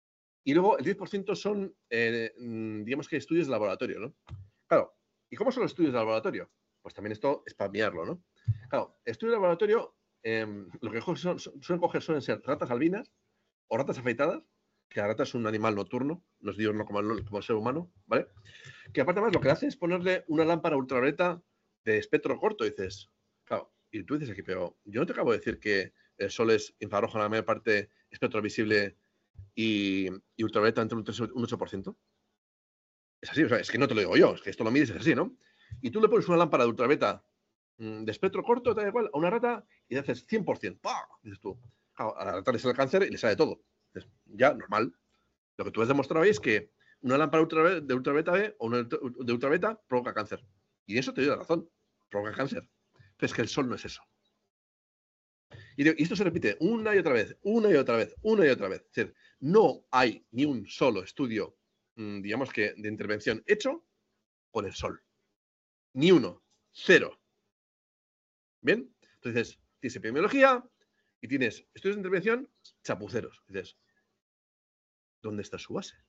Y luego el diez por ciento son, eh, digamos que estudios de laboratorio, ¿no? Claro, ¿y cómo son los estudios de laboratorio? Pues también esto es para mirarlo, ¿no? Claro, estudios de laboratorio, eh, lo que son, suelen coger suelen ser ratas albinas o ratas afeitadas, que la rata es un animal nocturno, no es diurno como el, como el ser humano, ¿vale? Que aparte más lo que hace es ponerle una lámpara ultravioleta de espectro corto, y dices, claro, y tú dices aquí, pero yo no te acabo de decir que el sol es infrarrojo en la mayor parte, espectro visible y, y ultravioleta entre un, un ocho por ciento. Es así, o sea, es que no te lo digo yo, es que esto lo mides es así, ¿no? y tú le pones una lámpara de ultravioleta de espectro corto, tal y cual, a una rata y le haces cien por cien. ¡Pah! Dices tú, claro, a la rata le sale el cáncer y le sale todo. Dices, ya, normal. Lo que tú has demostrado es que una lámpara de ultravioleta B o una de ultravioleta provoca cáncer. Y eso te doy la razón. Provoca cáncer. Pero es que el sol no es eso. Y esto se repite una y otra vez, una y otra vez, una y otra vez. Es decir, no hay ni un solo estudio, digamos que, de intervención hecho con el sol. Ni uno. Cero. ¿Bien? Entonces, tienes epidemiología y tienes estudios de intervención chapuceros. Dices, ¿dónde está su base?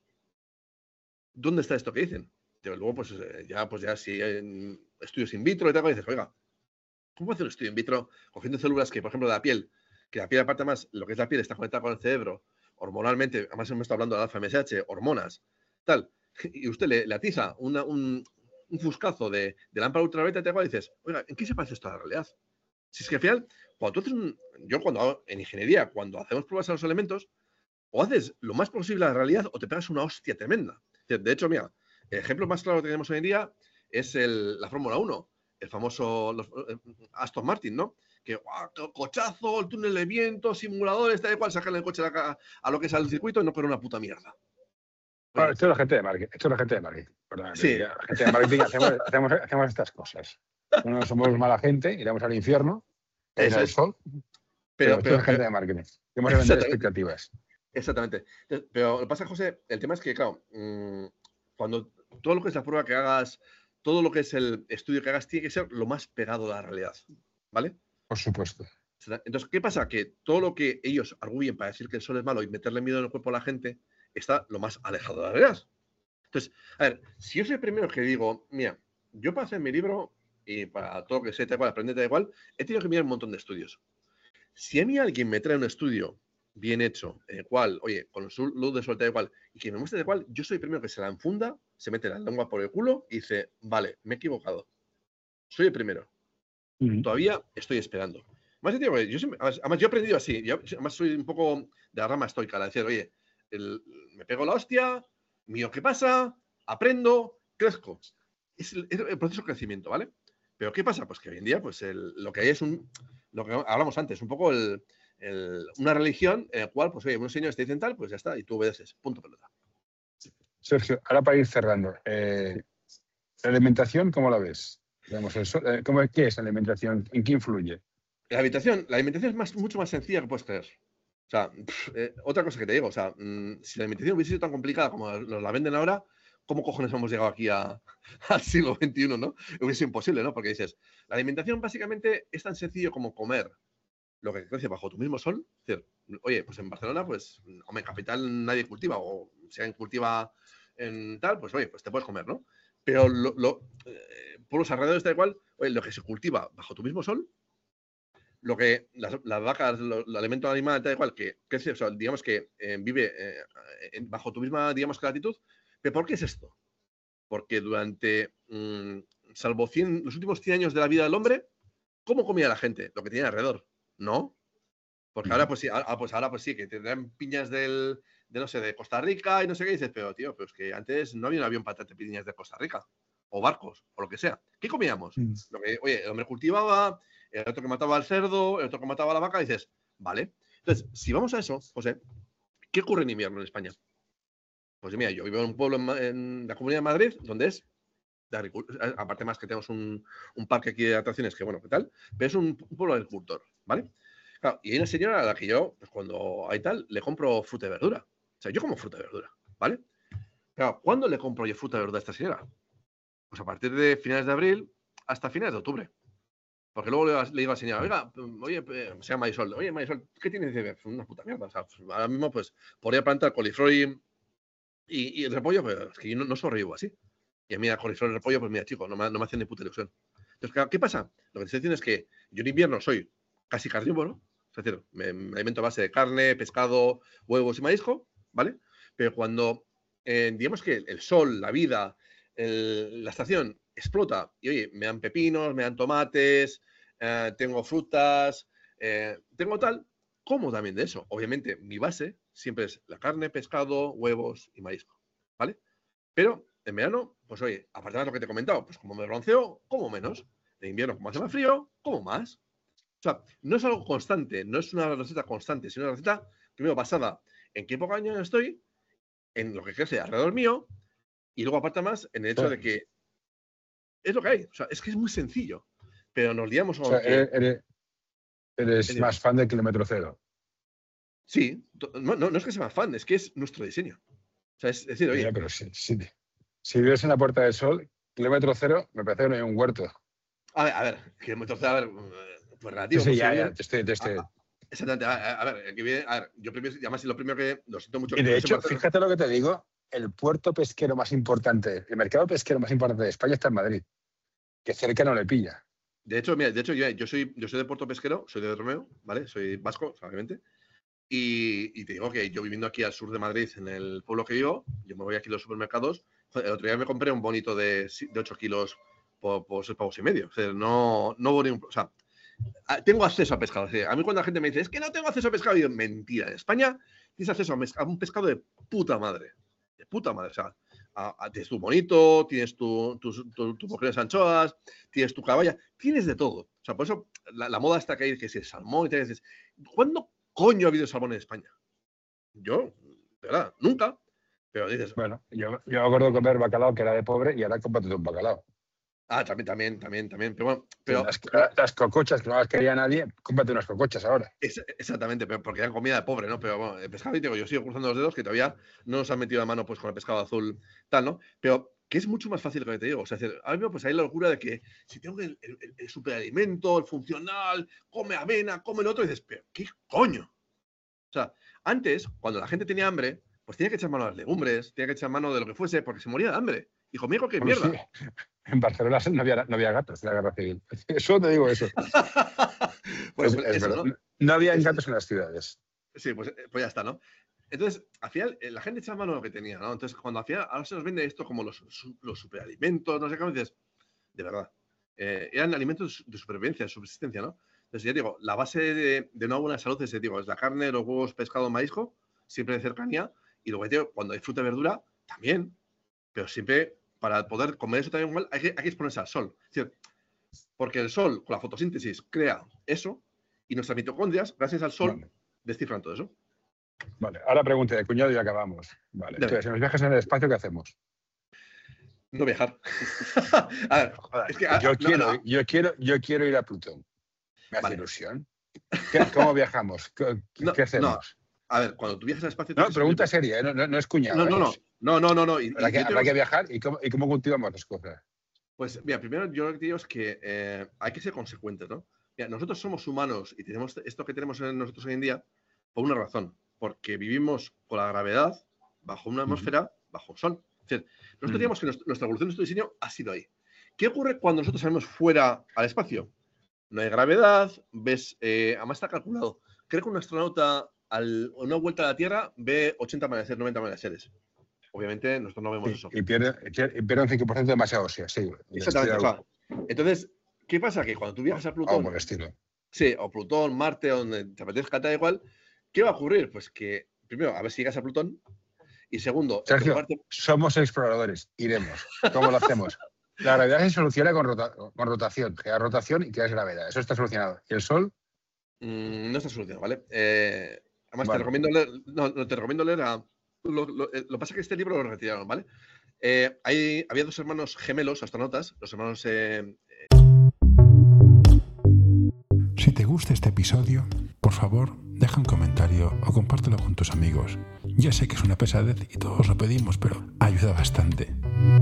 ¿Dónde está esto que dicen? Pero luego, pues ya, pues ya si hay estudios in vitro y tal, y dices, oiga, ¿cómo hacer un estudio in vitro cogiendo células que, por ejemplo, de la piel, que la piel, aparte más, lo que es la piel está conectada con el cerebro, hormonalmente, además hemos estado hablando de alfa M S H, hormonas, tal, y usted le, le atiza una, un, un fuscazo de, de lámpara ultravioleta y tal, y dices, oiga, ¿en qué se parece esto a la realidad? Si es que al final, cuando tú haces un, yo cuando hago, en ingeniería, cuando hacemos pruebas a los elementos, o haces lo más posible a la realidad o te pegas una hostia tremenda. De hecho, mira, el ejemplo más claro que tenemos hoy en día es el, la Fórmula uno, el famoso los, eh, Aston Martin, ¿no? Que ¡guau, cochazo, el túnel de viento, simuladores, tal y cual, sacan el coche a, a lo que es al circuito y no pero una puta mierda. Bueno, esto es la gente de marketing. Esto es la gente de marketing. Perdón, sí. La gente de marketing hacemos, hacemos, hacemos estas cosas. No somos mala gente, iremos al infierno, en el sol. Pero, pero, pero es la gente pero, de marketing. Tenemos que vender expectativas. Exactamente. Pero lo que pasa, José, el tema es que, claro, mmm, cuando todo lo que es la prueba que hagas, todo lo que es el estudio que hagas, tiene que ser lo más pegado a la realidad. ¿Vale? Por supuesto. Entonces, ¿qué pasa? Que todo lo que ellos arguyen para decir que el sol es malo y meterle miedo en el cuerpo a la gente está lo más alejado de la realidad. Entonces, a ver, si yo soy el primero que digo, mira, yo para hacer mi libro y para todo lo que sé, tal cual, aprender tal cual, he tenido que mirar un montón de estudios. Si a mí alguien me trae un estudio bien hecho, en el cual, oye, con luz de sol tal cual, y que me muestre tal cual, yo soy el primero que se la enfunda, se mete la lengua por el culo y dice, vale, me he equivocado. Soy el primero. Uh-huh. Todavía estoy esperando. Además, tío, yo, siempre, además, yo he aprendido así. Yo, además, soy un poco de la rama estoica, de decir, oye, el, me pego la hostia, mío, ¿qué pasa? Aprendo, crezco. Es el, es el proceso de crecimiento, ¿vale? Pero ¿qué pasa? Pues que hoy en día, pues el, lo que hay es un, lo que hablamos antes, un poco el, el, una religión en la cual, pues oye, unos señores te dicen tal, pues ya está, y tú obedeces, punto pelota. Sergio, ahora para ir cerrando, eh, ¿la alimentación cómo la ves? Digamos, el, ¿cómo, ¿Qué es la alimentación? ¿En qué influye? La alimentación, la alimentación es más, mucho más sencilla que puedes creer. O sea, pff, eh, otra cosa que te digo, o sea, mmm, si la alimentación hubiese sido tan complicada como nos la venden ahora, ¿cómo cojones hemos llegado aquí a, al siglo veintiuno, no? Hubiese sido imposible, ¿no? Porque dices, la alimentación básicamente es tan sencillo como comer lo que crece bajo tu mismo sol. Es decir, oye, pues en Barcelona, pues, hombre, en capital nadie cultiva, o si alguien cultiva en tal, pues oye, pues te puedes comer, ¿no? Pero lo, lo, eh, por los alrededores tal cual, oye, lo que se cultiva bajo tu mismo sol, lo que las, las vacas, lo, el alimento animal, tal cual, que crece, o sea, digamos que eh, vive eh, bajo tu misma, digamos, que latitud. ¿Pero por qué es esto? Porque durante, mmm, salvo cien, los últimos cien años de la vida del hombre, ¿cómo comía la gente? Lo que tenía alrededor, ¿no? Porque ahora pues sí, ahora, pues ahora pues sí, que tendrán piñas del, de no sé, de Costa Rica y no sé qué, y dices, pero tío, pero es que antes no había un avión para traerte piñas de Costa Rica, o barcos, o lo que sea. ¿Qué comíamos? Mm. Lo que, oye, el hombre cultivaba, el otro que mataba al cerdo, el otro que mataba a la vaca, y dices, vale. Entonces, si vamos a eso, José, ¿qué ocurre en invierno en España? Pues mira, yo vivo en un pueblo en, en la Comunidad de Madrid, donde es de agricultura, aparte más que tenemos un, un parque aquí de atracciones que, bueno, ¿qué tal? Pero es un, un pueblo agricultor, ¿vale? Claro, y hay una señora a la que yo, pues cuando hay tal, le compro fruta y verdura. O sea, yo como fruta y verdura, ¿vale? Claro, ¿cuándo le compro yo fruta y verdura a esta señora? Pues a partir de finales de abril hasta finales de octubre. Porque luego le, le digo a la señora, oiga, oye, se llama Marisol, oye, Marisol, ¿qué tienes? Dice, una puta mierda. O sea, pues ahora mismo, pues, podría plantar coliflor y, y, y el repollo, pero es que yo no, no sobrevivo así. Y a mí, el coliflor y el repollo, pues mira, chico, no me, no me hacen ni puta ilusión. Entonces, ¿qué pasa? Lo que te estoy diciendo es que yo en invierno soy casi carnívoro. Es decir, me, me alimento a base de carne, pescado, huevos y marisco, ¿vale? Pero cuando, eh, digamos que el sol, la vida, el, la estación explota y, oye, me dan pepinos, me dan tomates, eh, tengo frutas, eh, tengo tal, como también de eso. Obviamente, mi base siempre es la carne, pescado, huevos y marisco, ¿vale? Pero en verano, pues pues oye, aparte de lo que te he comentado, pues como me bronceo, como menos. De invierno, como hace más frío, como más. O sea, no es algo constante, no es una receta constante, sino una receta, primero, basada en qué época de año estoy, en lo que crece alrededor mío, y luego aparte más en el hecho de que es lo que hay. O sea, es que es muy sencillo. Pero nos liamos con o sea, que... eres, eres, eres más fan del kilómetro cero. Sí, no, no, no es que sea más fan, es que es nuestro diseño. O sea, es decir, oye... Mira, pero si, si, si vives en la Puerta del Sol, kilómetro cero, me parece que no hay un huerto. A ver, a ver, kilómetro cero, a ver, pues relativo. Sí, sí, pues ya, bien, ya, te estoy, te estoy. A, exactamente, a, a ver, que viene, a ver, yo primero, además, si lo primero que, lo siento mucho. Y que de no hecho, sé fíjate lo que te digo, el puerto pesquero más importante, el mercado pesquero más importante de España está en Madrid, que cerca no le pilla. De hecho, mira, de hecho, yo, yo soy, yo soy de Puerto Pesquero, soy de Romeo, ¿vale? Soy vasco, obviamente. Y, y te digo que yo viviendo aquí al sur de Madrid, en el pueblo que vivo, yo me voy aquí a los supermercados. El otro día me compré un bonito de, de ocho kilos por, por seis pavos y medio. O sea, no, no voy, o sea, tengo acceso a pescado. O sea, a mí cuando la gente me dice, es que no tengo acceso a pescado, yo digo, mentira. En España tienes acceso a un pescado de puta madre. De puta madre. O sea, a, a, tienes tu bonito, tienes tu, tu, tu, tu de anchoas, tienes tu caballa, tienes de todo. O sea, por eso la, la moda está que hay que si es salmón y tal. Es, ¿cuándo coño ha habido salmón en España? Yo, de verdad, nunca. Pero dices... Bueno, yo, yo me acuerdo de comer bacalao que era de pobre y ahora cómprate un bacalao. Ah, también, también, también, también. Pero bueno, pero, las, pero, las cocochas que no las quería nadie, cómprate unas cocochas ahora. Es, exactamente, pero porque eran comida de pobre, ¿no? Pero bueno, el pescado, y digo, yo sigo cruzando los dedos que todavía no nos han metido la mano pues con el pescado azul, tal, ¿no? Pero que es mucho más fácil que te digo. O sea, ahora mismo pues hay la locura de que si tengo el, el, el superalimento, el funcional, come avena, come el otro, y dices, pero ¿qué coño? O sea, antes, cuando la gente tenía hambre, pues tenía que echar mano a las legumbres, tenía que echar mano de lo que fuese, porque se moría de hambre. Hijo mío, qué Bueno, mierda. Sí. En Barcelona no había, no había gatos en la guerra civil. Eso te digo eso. Bueno, es, pues es eso, verdad. ¿no? No había Es, gatos en las ciudades. Sí, pues, pues ya está, ¿no? Entonces, al final, la gente echa mano a lo que tenía, ¿no? Entonces, cuando al final, ahora se nos vende esto como los, los superalimentos, no sé cómo dices, de verdad, eh, eran alimentos de supervivencia, de subsistencia, ¿no? Entonces, ya digo, la base de, de una buena salud es, digo, es la carne, los huevos, pescado, marisco, siempre de cercanía, y luego, digo, cuando hay fruta y verdura, también, pero siempre, para poder comer eso también igual, hay que, hay que exponerse al sol. Es decir, porque el sol, con la fotosíntesis, crea eso, y nuestras mitocondrias, gracias al sol, vale, descifran todo eso. Vale, ahora pregunta de cuñado y acabamos. Vale, Dale. entonces, en los viajes en el espacio, ¿qué hacemos? No viajar. A ver, Joder, es que, yo, no, quiero, no. yo, quiero, yo quiero ir a Plutón. Me hace Vale. ilusión. ¿Qué, ¿Cómo viajamos? ¿Qué, no, ¿qué hacemos? No. A ver, cuando tú viajas al espacio... No, pregunta seria, ¿eh? no, no, no es cuñado. No, no, no. ¿eh? No, no, no. no. Y, habrá, y que, habrá tengo... que viajar y cómo, y cómo cultivamos las cosas. Pues, mira, primero yo lo que digo es que eh, hay que ser consecuentes, ¿no? Mira, nosotros somos humanos y tenemos esto que tenemos en nosotros hoy en día por una razón. Porque vivimos con la gravedad bajo una atmósfera, uh-huh. bajo un sol. Es decir, nosotros uh-huh. digamos que nuestra, nuestra evolución, nuestro diseño ha sido ahí. ¿Qué ocurre cuando nosotros salimos fuera al espacio? No hay gravedad, ves, eh, además está calculado. Creo que un astronauta a una vuelta a la Tierra ve ochenta amaneceres, noventa amaneceres. Obviamente nosotros no vemos y, eso. Y pierde, y pierde un cinco por ciento de masa ósea, sí. Exactamente. O sea, entonces, ¿qué pasa? Que cuando tú viajas a Plutón... Oh, por estilo. Sí, o Plutón, Marte, donde te apetezca, da igual. ¿Qué va a ocurrir? Pues que, primero, a ver si llegas a Plutón. Y segundo... Sergio, parte... somos exploradores. Iremos. ¿Cómo lo hacemos? La gravedad se soluciona con, rota, con rotación. Creas rotación y creas gravedad. Eso está solucionado. ¿Y el Sol? Mm, no está solucionado, ¿vale? Eh, además, vale. te recomiendo leer... No, no, te recomiendo leer a... Lo, lo, lo que pasa es que este libro lo retiraron, ¿vale? Eh, hay, había dos hermanos gemelos, astronautas, los hermanos... Eh, eh... Si te gusta este episodio, por favor, deja un comentario o compártelo con tus amigos. Ya sé que es una pesadez y todos lo pedimos, pero ayuda bastante.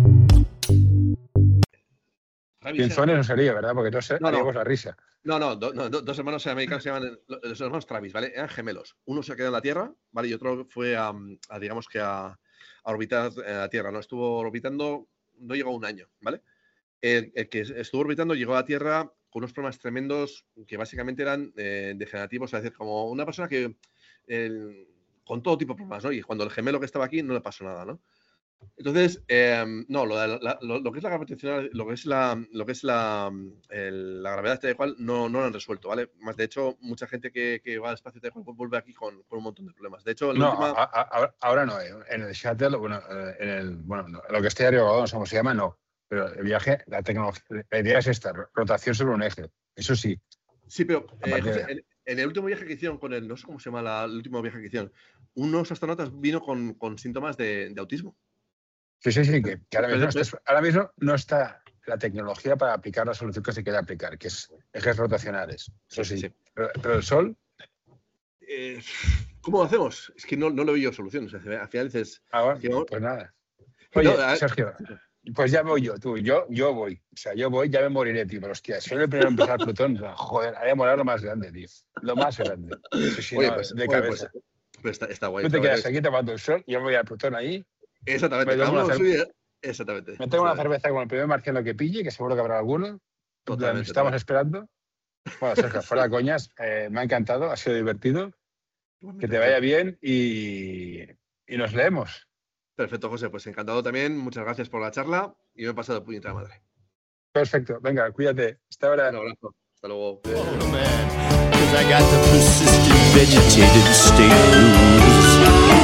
Pinzones no sería, ¿verdad? Porque no sé, no, haríamos no. la risa. No, no, do, no do, dos hermanos americanos se llaman los hermanos Travis, ¿vale? Eran gemelos. Uno se quedó en la Tierra, ¿vale? Y otro fue a, a digamos que a, a orbitar la Tierra, ¿no? Estuvo orbitando, no llegó a un año, ¿vale? El, el que estuvo orbitando llegó a la Tierra con unos problemas tremendos que básicamente eran eh, degenerativos, es decir, como una persona que eh, con todo tipo de problemas, ¿no? Y cuando el gemelo que estaba aquí no le pasó nada, ¿no? Entonces, eh, no, lo, de la, lo, lo que es la gravitacional, lo que es la, lo que es la, el, la gravedad tal cual, no, no lo han resuelto, ¿vale? Más de hecho, mucha gente que, que va al espacio tal cual vuelve aquí con, con un montón de problemas. De hecho, la no, última... a, a, ahora no. Eh. En el shuttle, bueno, en el, bueno, no, lo que esté arriba, no sé cómo se llama, no. Pero el viaje, la tecnología, la idea es esta, rotación sobre un eje. Eso sí. Sí, pero eh, José, en, en el último viaje que hicieron con el, no sé cómo se llama la, el último viaje que hicieron, unos astronautas vino con, con síntomas de, de autismo. Sí, sí, sí, que, que ahora, mismo está, ahora mismo no está la tecnología para aplicar la solución que se quiere aplicar, que es ejes rotacionales. Eso sí. sí. Pero, pero el Sol... Eh, ¿Cómo lo hacemos? Es que no, no le veo solución. O sea, al final dices... Ah, bueno, digamos, pues nada. Oye, no, Sergio, pues ya voy yo, tú. Yo, yo voy. O sea, yo voy, ya me moriré, tío. Pero hostia, soy el primero en empezar Plutón. Joder, haré morir lo más grande, tío. Lo más grande. Sí, sí, oye, no, pues, de oye, cabeza. Pues, pues está, está guay. Tú te está quedas guay. aquí tomando el sol y yo me voy al Plutón ahí. Exactamente. Me tomo una cerve- Exactamente. Me tengo o sea, una cerveza con el primer marciano que pille, que seguro que habrá alguno. Totalmente. Estamos totalmente. esperando. Bueno, Sergio, fuera de coñas, eh, me ha encantado, ha sido divertido. Que te vaya bien y, y nos leemos. Perfecto, José. Pues encantado también. Muchas gracias por la charla y me he pasado de puñetera madre. Perfecto. Venga, cuídate. Hasta ahora. Un abrazo. Hasta luego. I got the persistent vegetative state blues.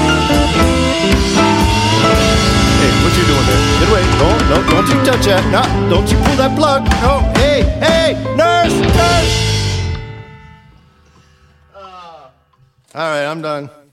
Hey, what you doing there? Get away. No, no, don't you touch that. No, don't you pull that plug. No, hey, hey, nurse, nurse. Uh, all right, I'm done.